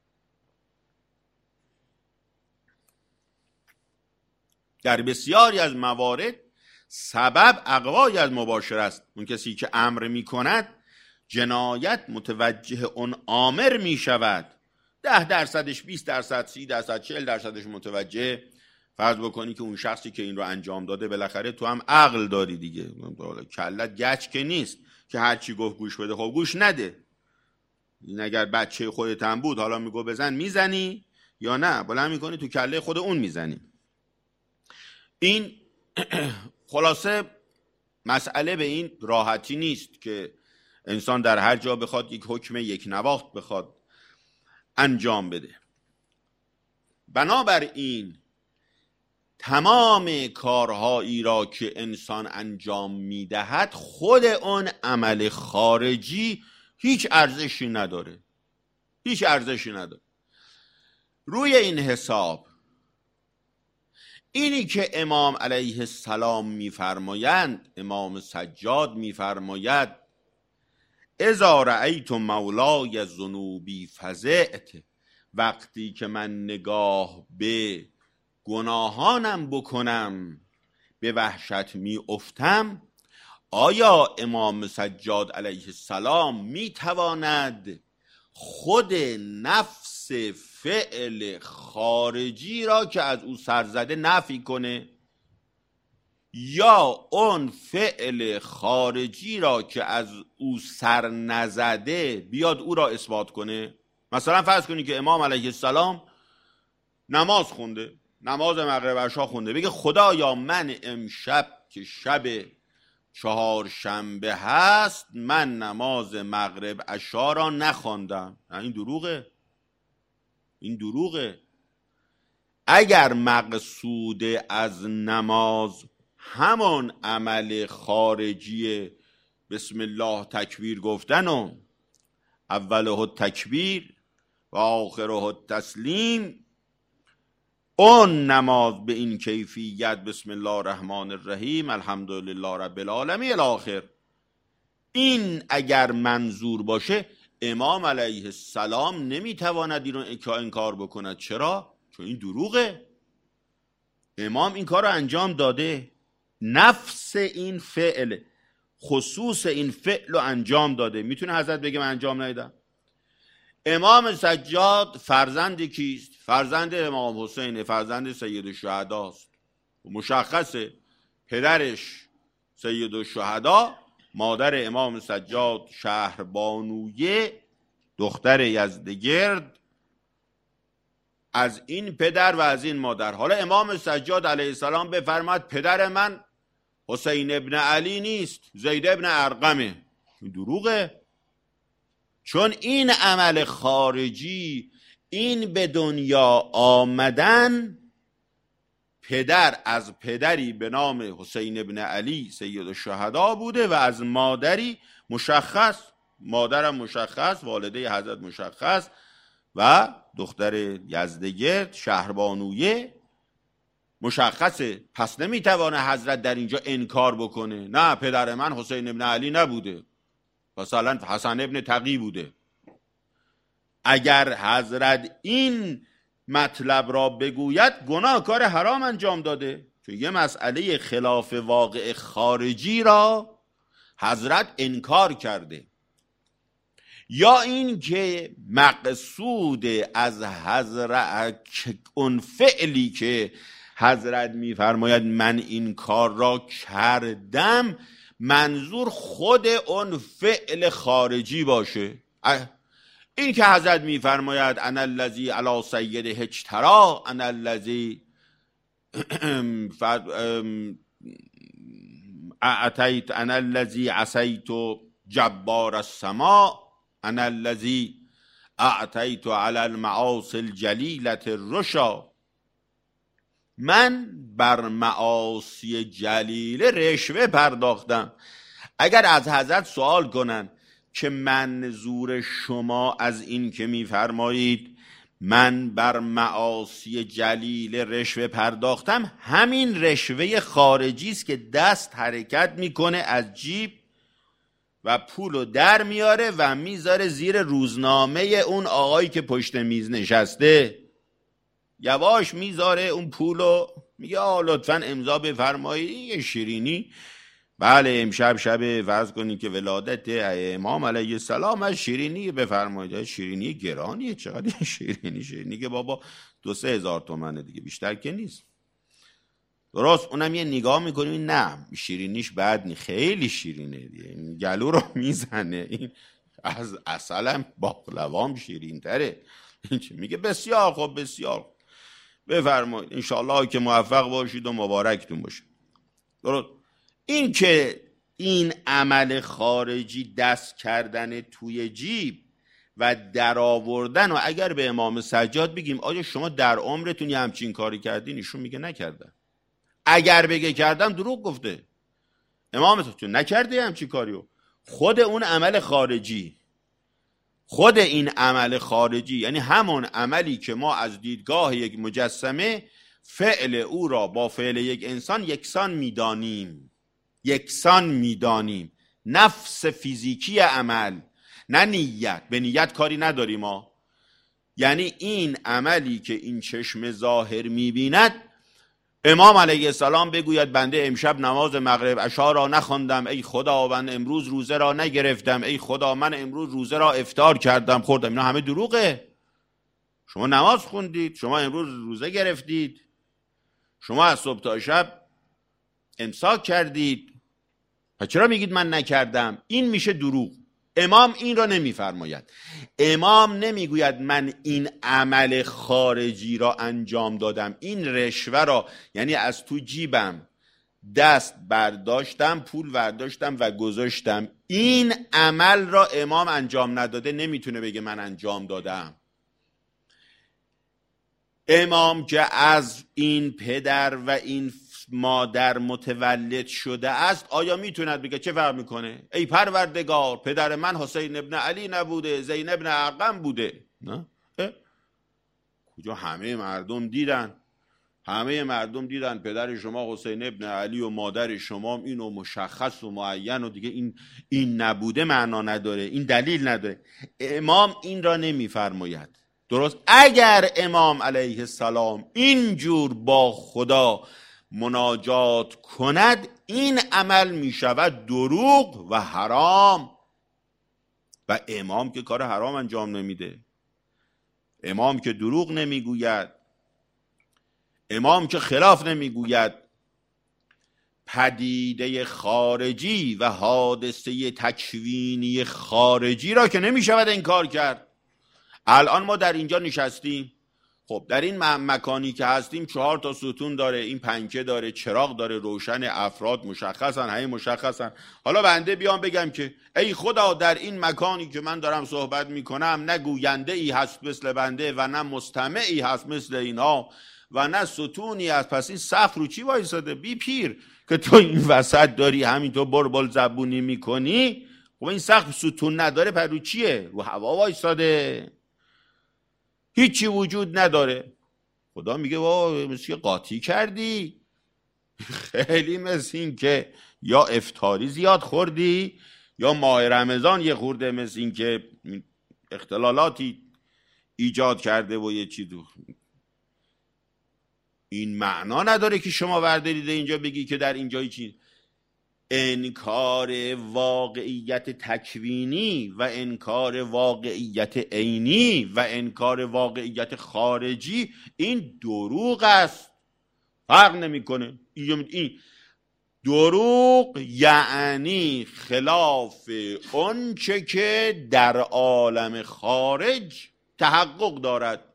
در بسیاری از موارد سبب اقوای از مباشر است. اون کسی که امر میکند جنایت متوجه اون آمر میشود. ده درصدش، بیست درصد، سی درصد، چهل درصدش متوجه. فرض بکنی که اون شخصی که این رو انجام داده بالاخره تو هم عقل داری دیگه، کلت گچ که نیست که هرچی گفت گوش بده. خب گوش نده. این اگر بچه خودت هم بود حالا میگو بزن، میزنی یا نه؟ بلند میکنی تو کله خود اون میزنی. این خلاصه مسئله به این راحتی نیست که انسان در هر جا بخواد یک حکم یک نواخت بخواد انجام بده. بنابراین تمام کارهایی را که انسان انجام میدهد خود اون عمل خارجی هیچ ارزشی نداره، هیچ ارزشی نداره. روی این حساب اینی که امام علیه السلام میفرمایند، امام سجاد میفرماید اذا رأیت مولای ذنوبی فزعت، وقتی که من نگاه به گناهانم بکنم به وحشت می افتم. آیا امام سجاد علیه السلام می تواند خود نفس فعل خارجی را که از او سر زده نفی کنه، یا اون فعل خارجی را که از او سر نزده بیاد او را اثبات کنه؟ مثلا فرض کنی که امام علیه السلام نماز خونده، نماز مغرب عشا خونده، بگه خدایا من امشب که شب چهارشنبه هست من نماز مغرب عشا را نخواندم. این دروغه، این دروغه. اگر مقصود از نماز همون عمل خارجی بسم الله تکبیر گفتن و اوله تکبیر و آخره تسلیم، اون نماز به این کیفیت بسم الله الرحمن الرحیم الحمدلله رب العالمین الاخر، این اگر منظور باشه امام علیه السلام نمیتواند این رو انکار بکند. چرا؟ چون این دروغه. امام این کار رو انجام داده، نفس این فعل، خصوص این فعل رو انجام داده. میتونه حضرت بگه من انجام ندادم؟ امام سجاد فرزند کیست؟ فرزند امام حسین، فرزند سید الشهدا است. مشخصه پدرش سید الشهدا، مادر امام سجاد شهربانویه دختر یزدگرد، از این پدر و از این مادر. حالا امام سجاد علیه السلام بفرماد پدر من حسین ابن علی نیست، زید ابن ارقمه. دروغه. چون این عمل خارجی، این به دنیا آمدن، پدر از پدری به نام حسین ابن علی سید الشهدا بوده و از مادری مشخص، مادرم مشخص، والده حضرت مشخص و دختر یزدگرد شهربانویه مشخصه. پس نمیتوانه حضرت در اینجا انکار بکنه نه پدر من حسین ابن علی نبوده، مثلا حسن ابن تقی بوده. اگر حضرت این مطلب را بگوید گناه کار حرام انجام داده، چون یه مسئله خلاف واقع خارجی را حضرت انکار کرده. یا این که مقصود از حضرت اون فعلی که حضرت میفرماید من این کار را کردم، منظور خود اون فعل خارجی باشه. این که حضرت میفرماید انا الذی علی سیده اجترا، انا الذی اعطیت، انا الذی عصیت جبار السماء، انا الذی اعطیت علی المعاصی الجلیلة الرشا، من بر معاصی جلیله رشوه پرداختم. اگر از حضرت سوال کنن که منظور شما از این که میفرمایید من بر معاصی جلیل رشوه پرداختم، همین رشوه خارجی است که دست حرکت میکنه از جیب و پولو در میاره و میذاره زیر روزنامه اون آقایی که پشت میز نشسته، یواش میذاره اون پولو، میگه آه لطفاً امضا بفرمایید، یه شیرینی، بله امشب شب فرض کنید که ولادت امام علیه السلام، از شیرینی بفرمایید. شیرینی گرانیه، چقدر شیرینی؟ شیرینی که بابا دو سه هزار تومنه دیگه، بیشتر که نیست. درست اونم یه نگاه میکنیم نه شیرینیش بد نی، خیلی شیرینه دیگه، گلو رو میزنه، این از اصلا باقلوام شیرین تره. میگه بسیار خوب بسیار بفرمایید، انشالله که موفق باشید و مبارکتون باشه. درست این که این عمل خارجی دست کردن توی جیب و در آوردن، و اگر به امام سجاد بگیم آیا شما در عمرتون یه همچین کاری کردین، ایشون میگه نکردم. اگر بگه کردم دروغ گفته. امام تو نکرده همچین کاریو. خود اون عمل خارجی، خود این عمل خارجی یعنی همون عملی که ما از دیدگاه یک مجسمه فعل او را با فعل یک انسان یکسان میدانیم، یکسان میدانیم. نفس فیزیکی عمل، نه نیت. به نیت کاری نداریم ما. یعنی این عملی که این چشم ظاهر میبیند، امام علیه السلام بگوید بنده امشب نماز مغرب عشا را نخواندم، ای خدا من امروز روزه را نگرفتم، ای خدا من امروز روزه را افطار کردم خوردم، اینا همه دروغه. شما نماز خوندید، شما امروز روزه گرفتید، شما از صبح تا شب امساک کردید، پس چرا میگید من نکردم؟ این میشه دروغ. امام این را نمیفرماید. امام نمیگوید من این عمل خارجی را انجام دادم، این رشوه را یعنی از تو جیبم دست برداشتم، پول برداشتم و گذاشتم، این عمل را امام انجام نداده، نمیتونه بگه من انجام دادم. امام که از این پدر و این مادر متولد شده است، آیا میتوند بگه چه فرق میکنه؟ ای پروردگار پدر من حسین ابن علی نبوده، زین ابن ارقم بوده؟ نه؟ کجا همه مردم دیدن، همه مردم دیدن پدر شما حسین ابن علی و مادر شما اینو مشخص و معین و دیگه این این نبوده معنا نداره، این دلیل نداره. امام این را نمیفرماید. درست اگر امام علیه السلام اینجور با خدا مناجات کند، این عمل می شود دروغ و حرام، و امام که کار حرام انجام نمیده، امام که دروغ نمیگوید، امام که خلاف نمیگوید. پدیده خارجی و حادثه تکوینی خارجی را که نمی شود انکار کرد. الان ما در اینجا نشستیم، خب در این مکانی که هستیم چهار تا ستون داره، این پنکه داره، چراغ داره، روشن، افراد مشخصن، همه مشخصن. حالا بنده بیام بگم که ای خدا در این مکانی که من دارم صحبت میکنم نه گوینده ای هست مثل بنده و نه مستمعی هست مثل اینا و نه ستونی هست، پس این سقف رو چی وایساده؟ بی پیر که تو این وسط داری همینطور بربل زبونی میکنی، خب این سقف ستون نداره، پر رو چیه؟ رو هوا وایساده، هیچی وجود نداره. خدا میگه وای مثل قاطی کردی، خیلی مثل این که یا افطاری زیاد خوردی یا ماه رمضان یه خورده مثل این که اختلالاتی ایجاد کرده و یه چی دو. این معنا نداره که شما وردارید اینجا بگی که در اینجا چی انکار واقعیت تکوینی و انکار واقعیت عینی و انکار واقعیت خارجی این دروغ است، فرق نمیکنه. این دروغ یعنی خلاف اون چه که در عالم خارج تحقق دارد،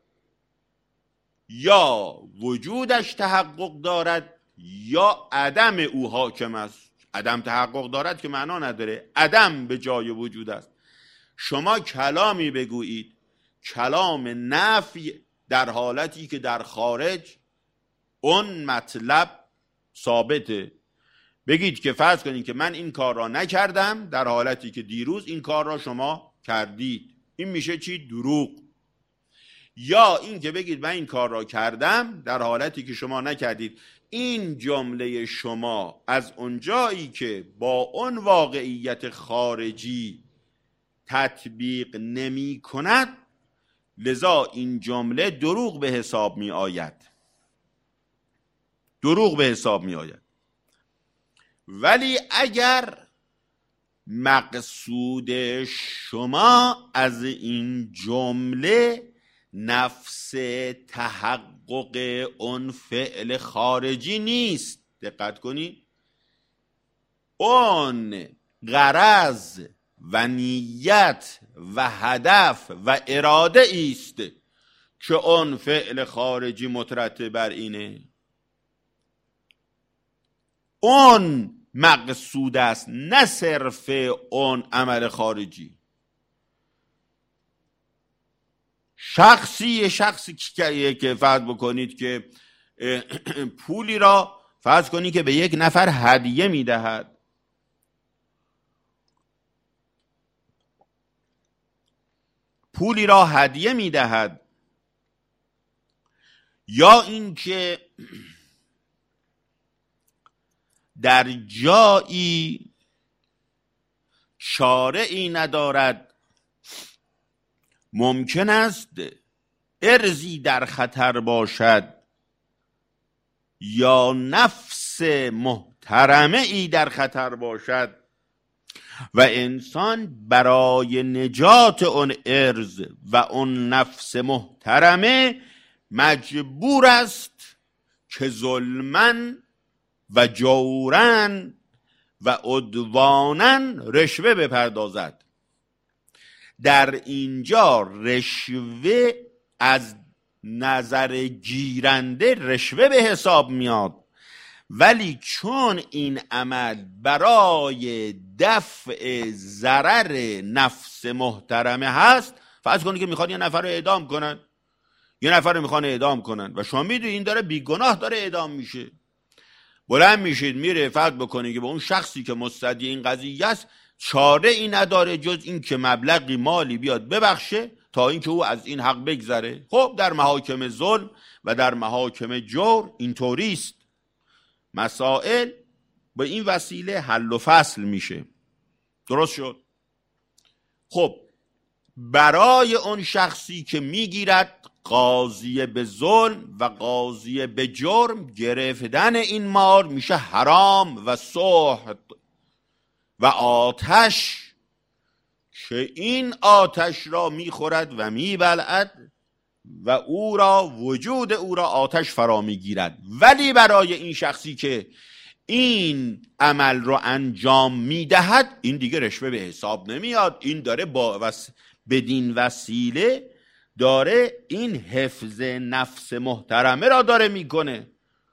یا وجودش تحقق دارد یا عدم او حاکم است. عدم تحقق دارد که معنا نداره، عدم به جای وجود است. شما کلامی بگویید، کلام نفی در حالتی که در خارج اون مطلب ثابته. بگید که فرض کنید که من این کار را نکردم در حالتی که دیروز این کار را شما کردید، این میشه چی؟ دروغ. یا این که بگید من این کار را کردم در حالتی که شما نکردید. این جمله شما از اونجایی که با اون واقعیت خارجی تطبیق نمی کند، لذا این جمله دروغ به حساب می آید، دروغ به حساب می آید. ولی اگر مقصود شما از این جمله نفس تحقق اون فعل خارجی نیست، دقت کنید، اون غرض و نیت و هدف و اراده است که اون فعل خارجی مترتب بر اینه، اون مقصود است، نه صرف اون عمل خارجی. شخصی شخصی که فرض بکنید که پولی را فرض کنید که به یک نفر هدیه میدهد، پولی را هدیه میدهد، یا اینکه در جایی شارعی ندارد، ممکن است ارزی در خطر باشد یا نفس محترمه ای در خطر باشد و انسان برای نجات اون ارز و اون نفس محترمه مجبور است که ظلماً و جوراً و عدواناً رشوه بپردازد. در اینجا رشوه از نظر گیرنده رشوه به حساب میاد، ولی چون این عمل برای دفع ضرر نفس محترمه هست، فرض کنید که میخوان یه نفر رو اعدام کنن، یه نفر رو میخوان اعدام کنن و شما میدونید این داره بیگناه داره اعدام میشه، بلند میشید میره فرض بکنید که به اون شخصی که مستدعی این قضیه است چاره ای نداره جز این که مبلغی مالی بیاد ببخشه تا اینکه او از این حق بگذره. خب در محاکم ظلم و در محاکم جور اینطوری است، مسائل به این وسیله حل و فصل میشه. درست شد؟ خب برای اون شخصی که میگیرد قاضی به ظلم و قاضی به جرم، گرفتن این مال میشه حرام و سحت و آتش، که این آتش را میخورد و میبلعد و او را وجود او را آتش فرا میگیرد. ولی برای این شخصی که این عمل را انجام میدهد این دیگه رشوه به حساب نمیاد، این داره با وس... بدین وسیله داره این حفظ نفس محترمه را داره میکنه.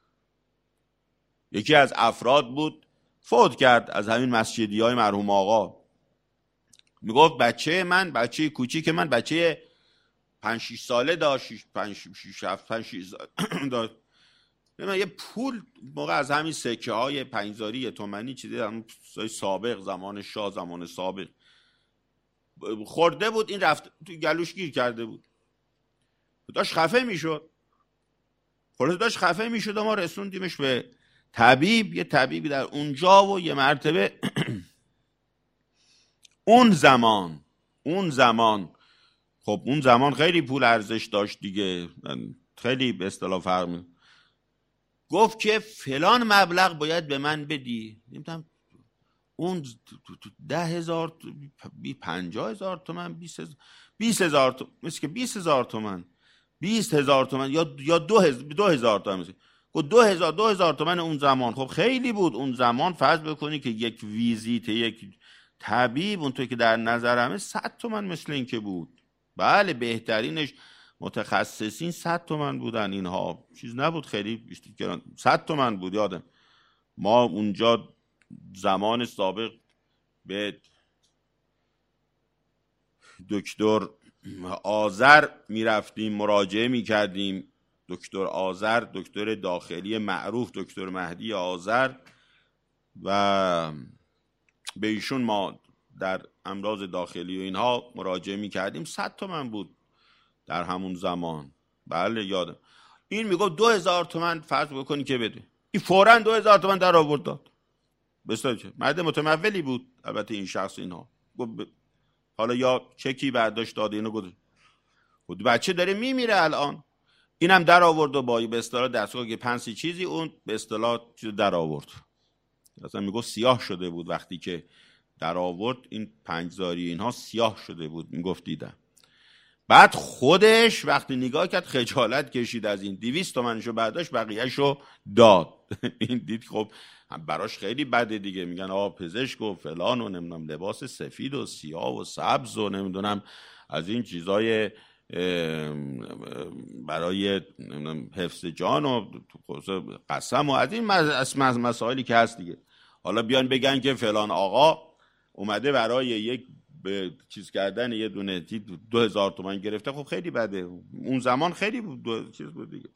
یکی از افراد بود فوت کرد از همین مسجدی های مرحوم آقا، میگفت بچه من، بچه کوچیک من، بچه پنج شیش ساله داشت، پنج شیش هفت پنج شیش داشت، من یه پول موقع از همین سکه های پنجزاری تومنی چیزی همون سابق، زمان شاه، زمان سابق خورده بود، این رفت تو گلوش گیر کرده بود، داشت خفه میشد، خورده داشت خفه میشد و ما رسوندیمش به طبیب. یه طبیبی در اونجا و یه مرتبه اون زمان اون زمان خب اون زمان خیلی پول ارزش داشت دیگه، خیلی به اصطلاح فرق می گفت که فلان مبلغ باید به من بدی. نمیدونم اون ده هزار پنجاه هزار تومن، بیست هزار بیست هزار تومن، مثل که بیست هزار تومن، بیست هزار تومن یا یا دو هزار دو هزار تومن، مثل گفت دو هزار دو هزار تومن اون زمان. خب خیلی بود اون زمان. فرض بکنی که یک ویزیت یک طبیب اونطور که در نظرمه صد تومن مثل این که بود. بله بهترینش متخصصین صد تومن بودن، اینها چیز نبود خیلی بیشتر، صد تومن بود. یادم ما اونجا زمان سابق به دکتر آذر میرفتیم مراجعه میکردیم، دکتر آذر، دکتر داخلی معروف، دکتر مهدی آذر، و به ایشون ما در امراض داخلی و اینها مراجعه میکردیم. صد تومن بود در همون زمان. بله یادم. این میگفت دو هزار تومن فرض بکنی که بده، این فوراً دو هزار تومن در آورد داد. بسیار چه مرد متمولی بود البته این شخص. اینها گفت ب... حالا یا چکی برداشت داد اینو گفت خود بچه داره میمیره الان، اینم در آورد و با به اصطلاح دستگاه که پنسی چیزی اون به اصطلاح در آورد. اصلا میگفت سیاه شده بود وقتی که در آورد، این پنجزاری اینها سیاه شده بود میگفت دیدم. بعد خودش وقتی نگاه کرد خجالت کشید از این، دویست تومنشو برداشت بقیهشو داد. این دید خب براش خیلی بده دیگه، میگن آقا پزشک و فلان و نمیدونم لباس سفید و سیاه و سبز و نمیدونم از این چیزای برای حفظ جان و قسم و از این مسائلی که هست دیگه. حالا بیان بگن که فلان آقا اومده برای یک به چیز کردن یه دونه دو هزار تومن گرفته، خب خیلی بده. اون زمان خیلی بود، دو چیز بود دیگه،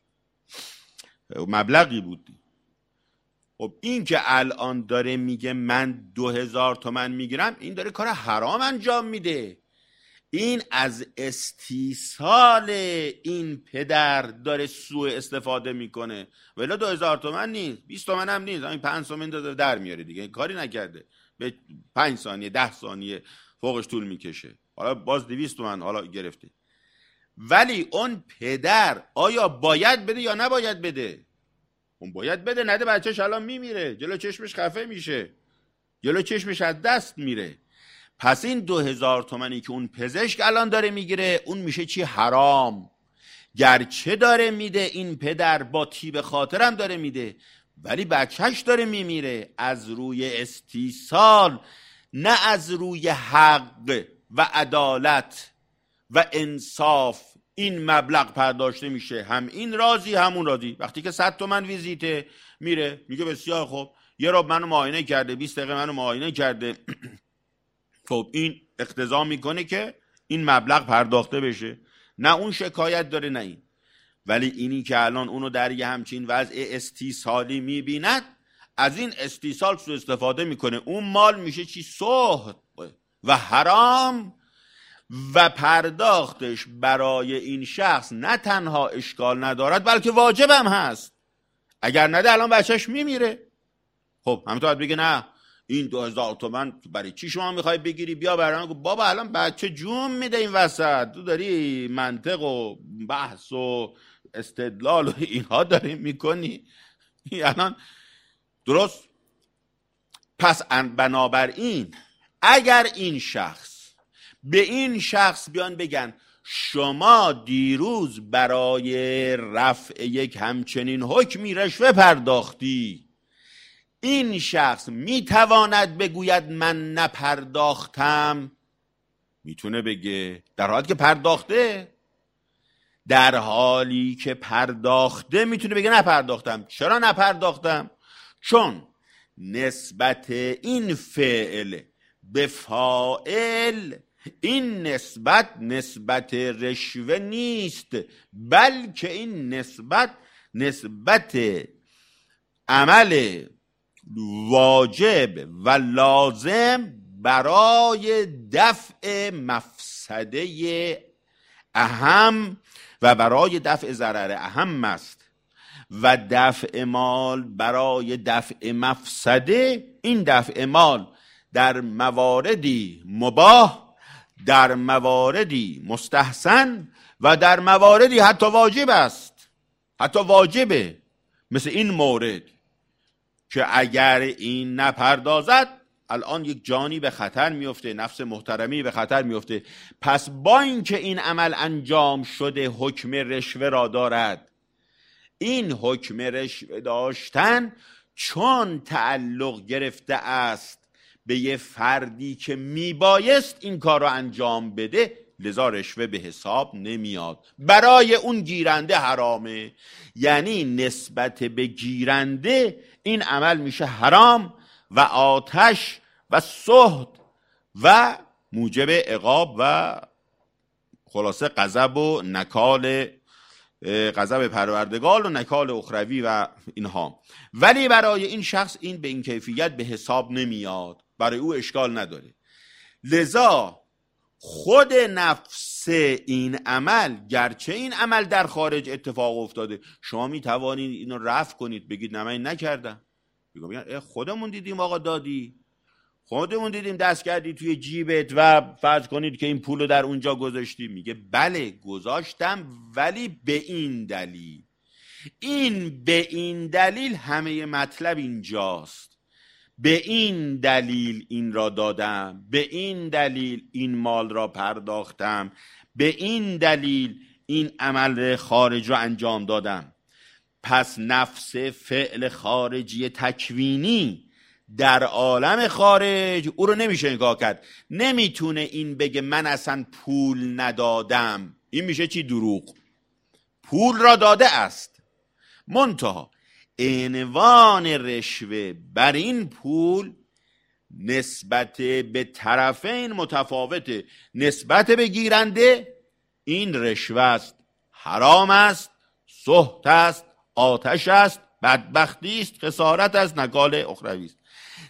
مبلغی بود. خب این که الان داره میگه من دو هزار تومن میگیرم، این داره کار حرام انجام میده. این از استیصال این پدر داره سوء استفاده میکنه. ولی دو هزار تومن نیست، بیست تومن هم نیست، همین پنج تومن داره در میاره دیگه، کاری نکرده، به پنج ثانیه ده ثانیه فوقش طول میکشه. حالا باز دویست تومن حالا گرفته. ولی اون پدر آیا باید بده یا نباید بده؟ اون باید بده، نده بچهش الان میمیره، جلو چشمش خفه میشه، جلو چشمش از دست میره. پس این دو هزار تومنی که اون پزشک الان داره میگیره اون میشه چی؟ حرام. گرچه داره میده این پدر با طیب خاطرم داره میده، ولی بچهش داره میمیره از روی استیصال، نه از روی حق و عدالت و انصاف. این مبلغ پرداشته میشه، هم این راضی همون راضی. وقتی که صد تومن ویزیته میره میگه بسیار خوب، یه رو منو معاینه کرده، بیست دقیقه منو معاینه کرده، خب این اقتضا میکنه که این مبلغ پرداخته بشه، نه اون شکایت داره نه این. ولی اینی که الان اونو در یه همچین وضع استیصالی میبیند، از این استیصال سوء استفاده میکنه. اون مال میشه چی؟ سحت و حرام. و پرداختش برای این شخص نه تنها اشکال ندارد بلکه واجب هم هست. اگر نده الان بچهش میمیره. خب همینطور بگه نه این دو هزار تومن برای چی شما میخوای بگیری؟ بیا برای بابا الان بچه جون میده این وسط، تو داری منطق و بحث و استدلال و اینها داری میکنی الان درست. پس بنابراین اگر این شخص به این شخص بیان بگن شما دیروز برای رفع یک همچنین حکمی رشوه پرداختی، این شخص میتواند بگوید من نپرداختم؟ میتونه بگه، در حالی که پرداخته. در حالی که پرداخته میتونه بگه نپرداختم. چرا نپرداختم؟ چون نسبت این فعل به فاعل، این نسبت نسبت رشوه نیست، بلکه این نسبت نسبت عمل واجب و لازم برای دفع مفسده اهم و برای دفع ضرر اهم است و دفع مال برای دفع مفسده. این دفع مال در مواردی مباح، در مواردی مستحسن و در مواردی حتی واجب است، حتی واجبه. مثل این مورد که اگر این نپردازد الان یک جانی به خطر میفته، نفس محترمی به خطر میفته. پس با اینکه این عمل انجام شده حکم رشوه را دارد، این حکم رشوه داشتن چون تعلق گرفته است به یه فردی که میبایست این کار را انجام بده، لذا رشوه به حساب نمیاد. برای اون گیرنده حرامه، یعنی نسبت به گیرنده این عمل میشه حرام و آتش و سحت و موجب عقاب و خلاصه غضب و نکال، غضب پروردگار و نکال اخروی و اینها. ولی برای این شخص این به این کیفیت به حساب نمیاد، برای او اشکال نداره. لذا خود نفس این عمل، گرچه این عمل در خارج اتفاق افتاده، شما می توانید اینو رفع کنید، بگید نه من نکردم. بگم خودمون دیدیم آقا دادی، خودمون دیدیم دست کردی توی جیبت و فرض کنید که این پولو در اونجا گذاشتی. میگه بله گذاشتم، ولی به این دلیل. این به این دلیل همه مطلب اینجاست. به این دلیل این را دادم، به این دلیل این مال را پرداختم، به این دلیل این عمل خارج را انجام دادم. پس نفس فعل خارجی تکوینی در عالم خارج او رو نمیشه نگاه کرد. نمیتونه این بگه من اصلا پول ندادم. این میشه چی؟ دروغ. پول را داده است، منتها عنوان رشوه بر این پول نسبت به طرفین متفاوته. نسبت به گیرنده این رشوه است، حرام است، سحت است، آتش است، بدبختی است، خسارت است، نکال اخروی است.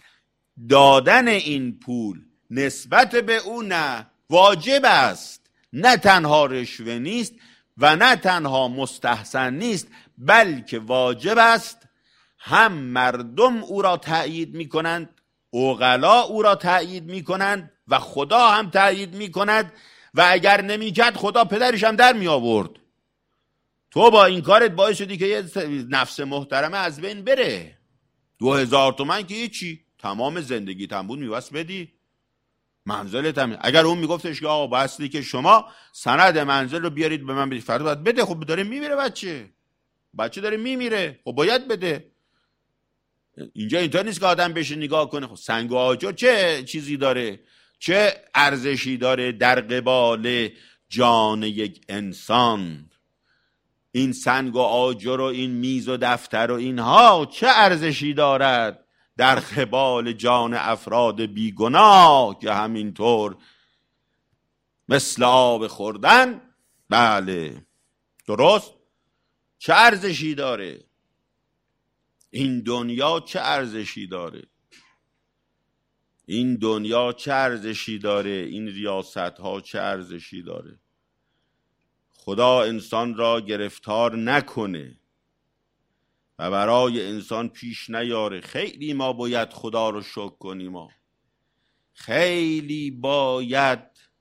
دادن این پول نسبت به او نه واجب است، نه تنها رشوه نیست و نه تنها مستحسن نیست، بلکه واجب است. هم مردم او را تأیید می کنند، عقلا او را تأیید می کنند و خدا هم تأیید می کند و اگر نمی کرد خدا پدرش هم در می آورد. تو با این کارت باعث شدی که یه نفس محترمه از بین بره. دو هزار تومن که هیچی، تمام زندگی تن بود میوست بدی منزلت هم. اگر اون میگفتش که آقا باستی که شما سند منزل رو بیارید به من بدید، فردا باید بده. خب داره میمیره بچه، بچه داره میمیره، خب باید بده. اینجا اینطور نیست که آدم بشه نگاه کنه خب سنگ و آجر چه چیزی داره، چه ارزشی داره در قبال جان یک انسان. این سنگ و آجر و این میز و دفتر و اینها چه ارزشی دارد در قبال جان افراد بیگناه که همینطور مثل آب خوردن. بله درست، چه ارزشی داره این دنیا، چه ارزشی داره این دنیا، چه ارزشی داره این ریاست ها، چه ارزشی داره. خدا انسان را گرفتار نکنه و برای انسان پیش نیاره. خیلی ما باید خدا رو شکر کنیم، ما خیلی باید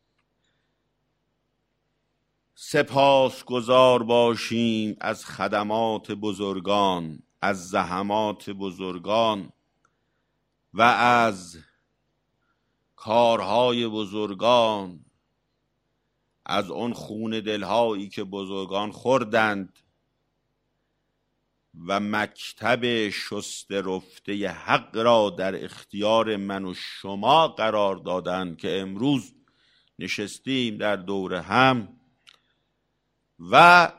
سپاسگزار باشیم از خدمات بزرگان، از زحمات بزرگان و از کارهای بزرگان، از اون خون دلهایی که بزرگان خوردند و مکتب شسته رفته حق را در اختیار من و شما قرار دادند که امروز نشستیم در دور هم و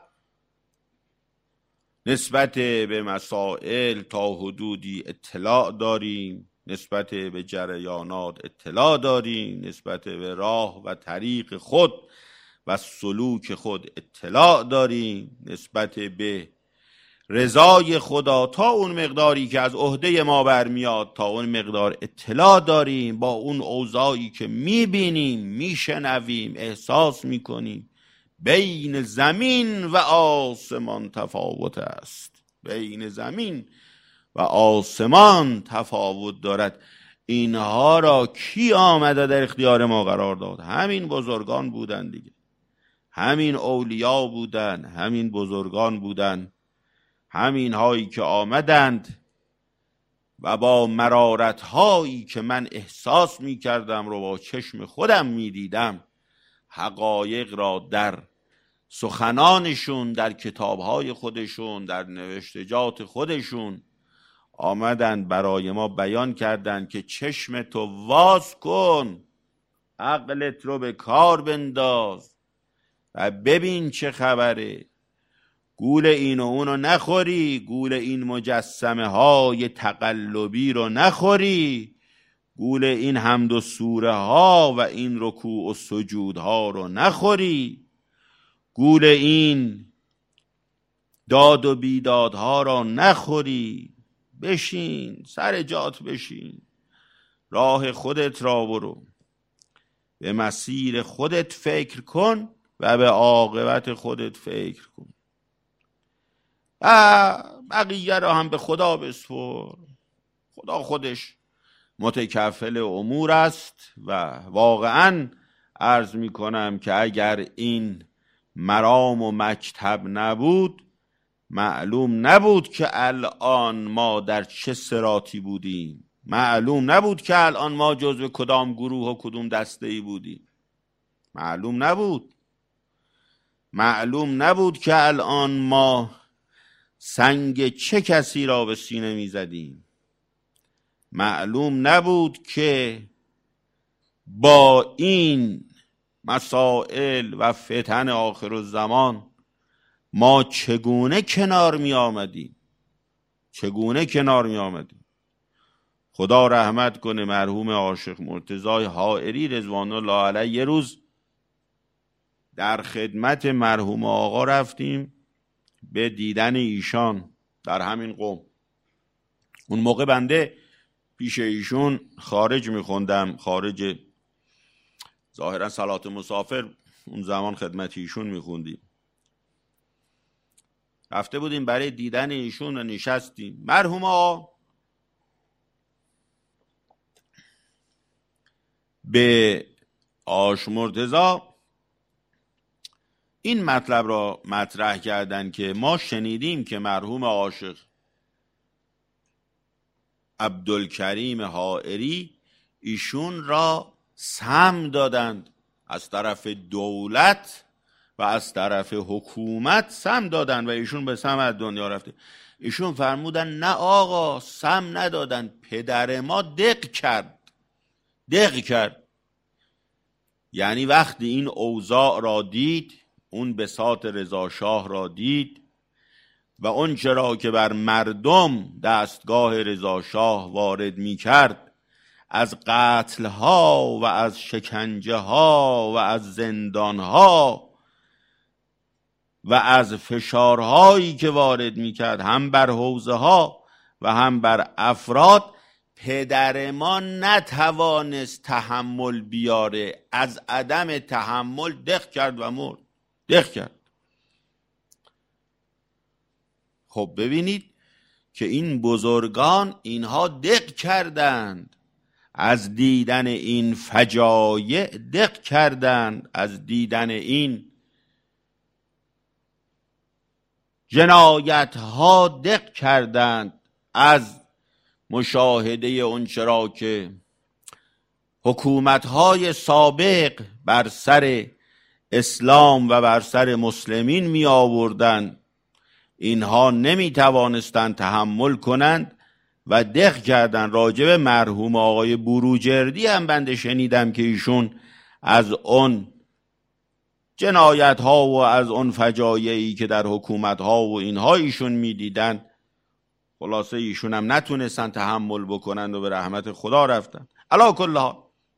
نسبت به مسائل تا حدودی اطلاع داریم، نسبت به جریانات اطلاع داریم، نسبت به راه و طریق خود و سلوک خود اطلاع داریم، نسبت به رضای خدا تا اون مقداری که از عهده ما برمیاد تا اون مقدار اطلاع داریم. با اون اوضاعی که میبینیم، میشنویم، احساس میکنیم، بین زمین و آسمان تفاوت است. بین زمین و آسمان تفاوت دارد. اینها را کی آمده در اختیار ما قرار داد؟ همین بزرگان بودن دیگه، همین اولیا بودن، همین بزرگان بودن، همین هایی که آمدند و با مرارت هایی که من احساس می کردم رو با چشم خودم می دیدم، حقایق را در سخنانشون، در کتابهای خودشون، در نوشتجات خودشون آمدند برای ما بیان کردند که چشم تو واز کن، عقلت رو به کار بنداز و ببین چه خبره. گول این و اونو نخوری، گول این مجسمه های تقلبی رو نخوری، گول این حمد و سوره ها و این رکوع و سجود ها رو نخوری، گول این داد و بیداد ها رو نخوری. بشین سر جات، بشین راه خودت را برو، به مسیر خودت فکر کن و به عاقبت خودت فکر کن. بقیه را هم به خدا بسپر. خدا خودش متکفل امور است و واقعا عرض می کنم که اگر این مرام و مکتب نبود، معلوم نبود که الان ما در چه صراطی بودیم، معلوم نبود که الان ما جزو کدام گروه و کدوم دسته‌ای بودیم، معلوم نبود معلوم نبود که الان ما سنگ چه کسی را به سینه می زدیم، معلوم نبود که با این مسائل و فتن آخر الزمان ما چگونه کنار می آمدیم چگونه کنار می آمدیم. خدا رحمت کنه مرحوم عاشق مرتضی حائری رضوان الله علیه. یه روز در خدمت مرحوم آقا رفتیم به دیدن ایشان در همین قم. اون موقع بنده پیش ایشون خارج میخوندم، خارج ظاهرا صلات مسافر، اون زمان خدمت ایشون میخوندیم. رفته بودیم برای دیدن ایشون و نشستیم. مرحوم آقا به آش مرتضی این مطلب را مطرح کردن که ما شنیدیم که مرحوم عاشق عبدالکریم حائری ایشون را سهم دادند، از طرف دولت و از طرف حکومت سهم دادند و ایشون به سهم از دنیا رفته. ایشون فرمودن نه آقا، سهم ندادن، پدر ما دق کرد دق کرد. یعنی وقتی این اوضاع را دید، اون بساط رضا شاه را دید و اون چرا که بر مردم دستگاه رضا شاه وارد می کرد، از قتل ها و از شکنجه ها و از زندان ها و از فشارهایی که وارد می کرد، هم بر حوزه ها و هم بر افراد، پدر ما نتوانست تحمل بیاره، از عدم تحمل دق کرد و مرد. دق کرد. خب ببینید که این بزرگان اینها دق کردند، از دیدن این فجایع دق کردند، از دیدن این جنایت ها دق کردند، از مشاهده اون چرا که حکومت های سابق بر سر اسلام و بر سر مسلمین می آوردند، اینها نمی توانستند تحمل کنند و دق کردند. راجب مرحوم آقای بروجردی هم بنده شنیدم که ایشون از اون جنایت ها و از اون فجایعی که در حکومت ها و اینها ایشون میدیدن، خلاصه ایشون هم نتونستن تحمل بکنند و به رحمت خدا رفتن. علا کل حال،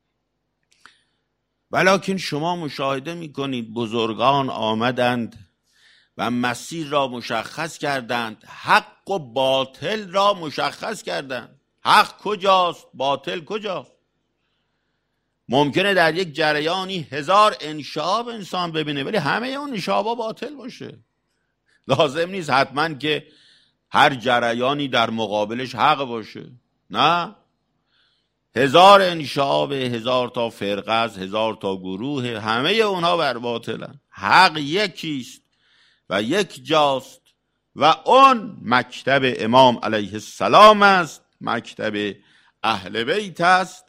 ولکن شما مشاهده میکنید بزرگان آمدند و مسیر را مشخص کردند، حق و باطل را مشخص کردند. حق کجاست؟ باطل کجاست؟ ممکنه در یک جریانی هزار انشاب انسان ببینه ولی همه اون انشابا باطل باشه. لازم نیست حتما که هر جریانی در مقابلش حق باشه. نه، هزار انشاب، هزار تا فرقه است، هزار تا گروه، همه اونها بر باطلن. حق یکیست و یک جاست و اون مکتب امام علیه السلام است، مکتب اهل بیت است،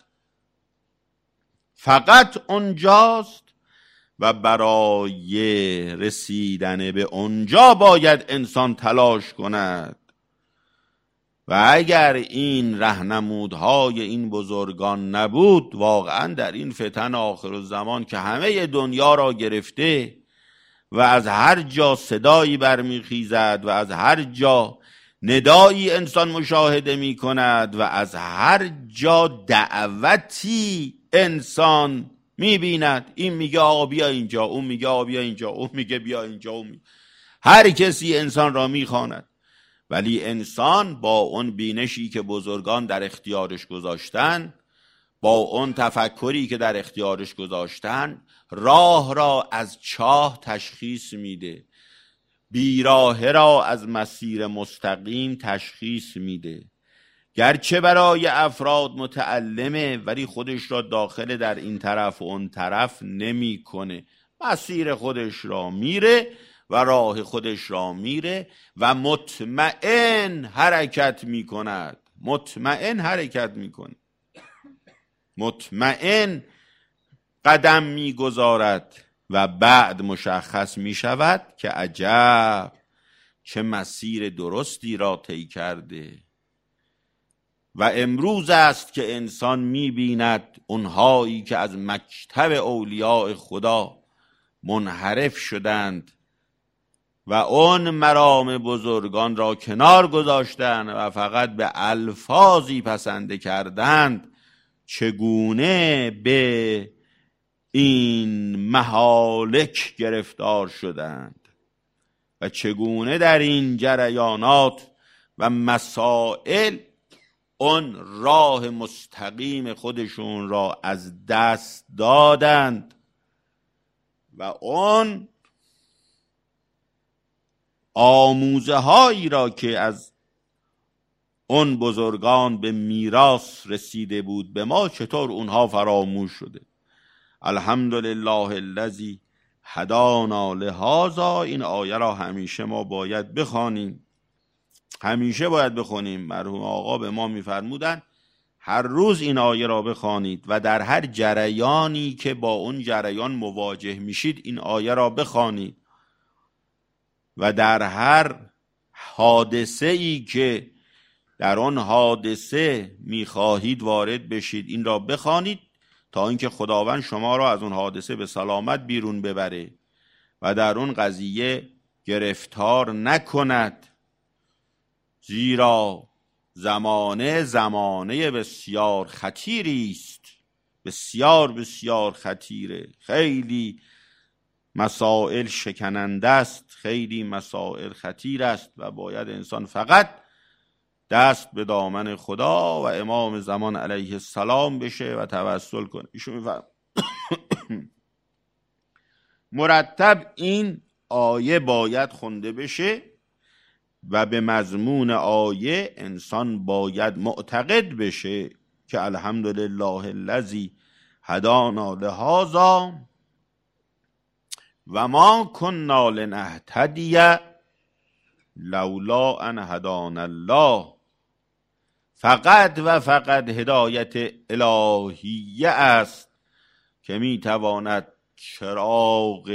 فقط اونجاست و برای رسیدن به اونجا باید انسان تلاش کند. و اگر این راهنمودهای این بزرگان نبود، واقعا در این فتن آخر الزمان که همه دنیا را گرفته و از هر جا صدایی برمیخیزد و از هر جا ندایی انسان مشاهده می کند و از هر جا دعوتی انسان می بیند، این میگه آقا بیا اینجا، اون میگه آقا بیا اینجا، اون میگه بیا اینجا، اون میگه. هر کسی انسان را می خواند، ولی انسان با اون بینشی که بزرگان در اختیارش گذاشتن، با اون تفکری که در اختیارش گذاشتن، راه را از چاه تشخیص میده، بیراه را از مسیر مستقیم تشخیص میده. گرچه برای افراد متعلمه ولی خودش را داخل در این طرف و اون طرف نمیکنه، مسیر خودش را میره و راه خودش را میره و مطمئن حرکت میکند، مطمئن حرکت میکنه، مطمئن قدم میگذارد و بعد مشخص میشود که عجب چه مسیر درستی را طی کرده. و امروز است که انسان میبیند اونهایی که از مکتب اولیاء خدا منحرف شدند و اون مرام بزرگان را کنار گذاشتند و فقط به الفاظی پسنده کردند، چگونه به این مهالک گرفتار شدند و چگونه در این جریانات و مسائل اون راه مستقیم خودشون را از دست دادند و اون آموزه هایی را که از اون بزرگان به میراث رسیده بود به ما، چطور اونها فراموش شده. الحمدلله الذی هدانا لهذا، این آیه را همیشه ما باید بخوانیم، همیشه باید بخونیم. مرحوم آقا به ما میفرمودن هر روز این آیه را بخوانید و در هر جریانی که با اون جریان مواجه میشید این آیه را بخوانید و در هر حادثه ای که در آن حادثه میخواهید وارد بشید این را بخوانید تا اینکه خداوند شما را از اون حادثه به سلامت بیرون ببره و در اون قضیه گرفتار نکند. زیرا زمانه زمانه بسیار خطیری است، بسیار بسیار خطیره، خیلی مسائل شکننده است، خیلی مسائل خطیر است و باید انسان فقط دست به دامن خدا و امام زمان علیه السلام بشه و توسل کنه. ایشون میفرم مرتب این آیه باید خونده بشه و به مضمون آیه انسان باید معتقد بشه که الحمدلله الذی هدانا لهذا و ما کنا لنهتدی لولا ان هدانا الله. فقط و فقط هدایت الهیه است که میتواند چراغ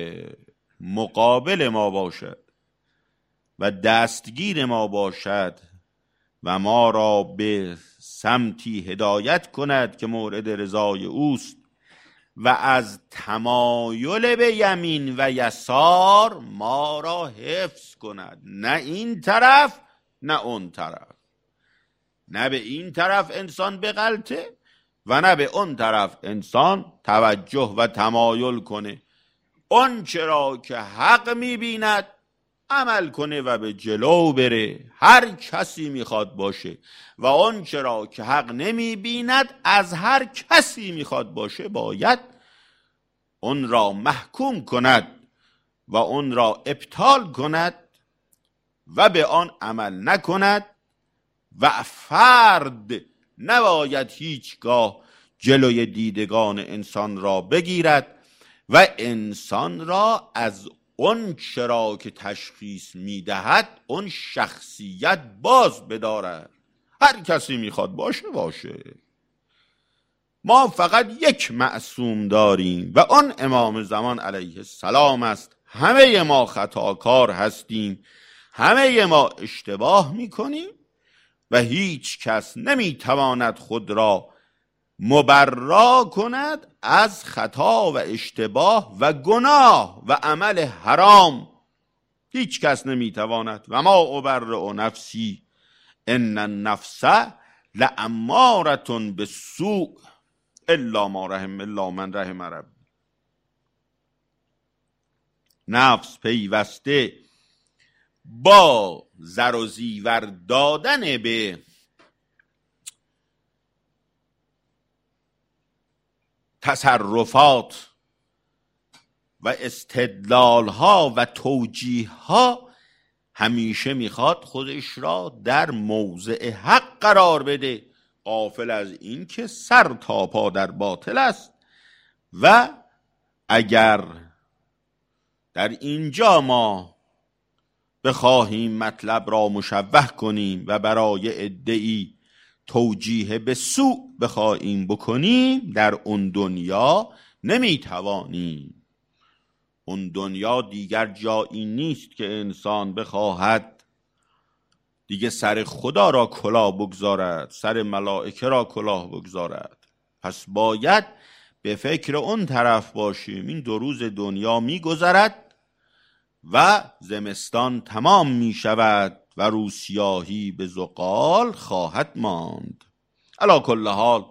مقابل ما باشد و دستگیر ما باشد و ما را به سمتی هدایت کند که مورد رضای اوست و از تمایل به یمین و یسار ما را حفظ کند، نه این طرف نه اون طرف، نه به این طرف انسان بغلطه و نه به اون طرف انسان توجه و تمایل کنه. اون چرا که حق میبیند عمل کنه و به جلو بره، هر کسی میخواد باشه، و اون چرا که حق نمیبیند از هر کسی میخواد باشه باید اون را محکوم کند و اون را ابطال کند و به آن عمل نکند. و فرد نباید هیچگاه جلوی دیدگان انسان را بگیرد و انسان را از اون چرا که تشخیص میدهد اون شخصیت باز بدارد. هر کسی میخواد باشه باشه. ما فقط یک معصوم داریم و آن امام زمان علیه السلام است. همه ما خطاکار هستیم، همه ما اشتباه میکنیم و هیچ کس نمیتواند خود را مبرا کند از خطا و اشتباه و گناه و عمل حرام. هیچ کس نمیتواند. و ما ابرئ نفسی ان النفس لاماره بالسوء الا ما رحم الا من رحم ربی. نفس پیوسته با زر و زیور دادن به تصرفات و استدلالها و توجیهها همیشه میخواد خودش را در موضع حق قرار بده، غافل از این که سر تا پا در باطل است. و اگر در اینجا ما بخواهیم مطلب را مشوه کنیم و برای ادعی توجیه به سوء بخواهیم بکنیم، در اون دنیا نمیتوانیم. اون دنیا دیگر جایی نیست که انسان بخواهد دیگه سر خدا را کلاه بگذارد، سر ملائکه را کلاه بگذارد. پس باید به فکر اون طرف باشیم. این دو روز دنیا میگذرد و زمستان تمام می شود و روسیاهی به زغال خواهد ماند. علی کل حال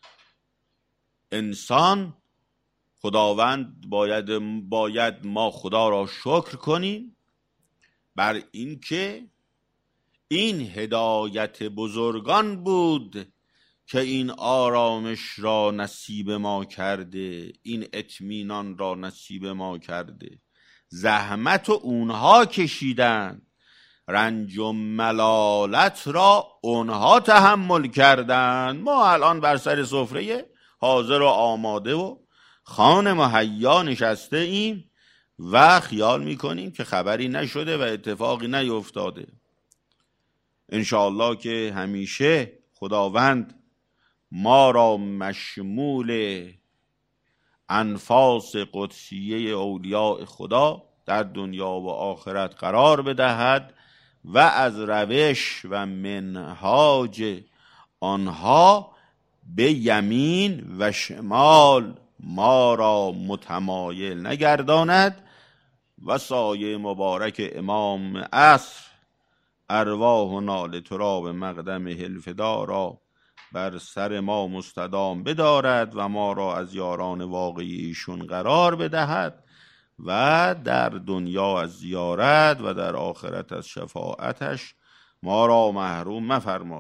انسان، خداوند باید باید ما خدا را شکر کنیم بر اینکه این هدایت بزرگان بود که این آرامش را نصیب ما کرده، این اطمینان را نصیب ما کرده. زحمت و اونها کشیدن، رنج و ملالت را اونها تحمل کردن. ما الان بر سر سفره حاضر و آماده و خان مهیا نشسته ایم و خیال میکنیم که خبری نشده و اتفاقی نیفتاده. انشاءالله که همیشه خداوند ما را مشمول انفاس قدسیه اولیاء خدا در دنیا و آخرت قرار بدهد و از روش و منهاج آنها به یمین و شمال ما را متمایل نگرداند و سایه مبارک امام عصر ارواحنا لتراب مقدم الفدا را بر سر ما مستدام بدارد و ما را از یاران واقعی ایشون قرار بدهد و در دنیا از زیارت و در آخرت از شفاعتش ما را محروم مفرماید.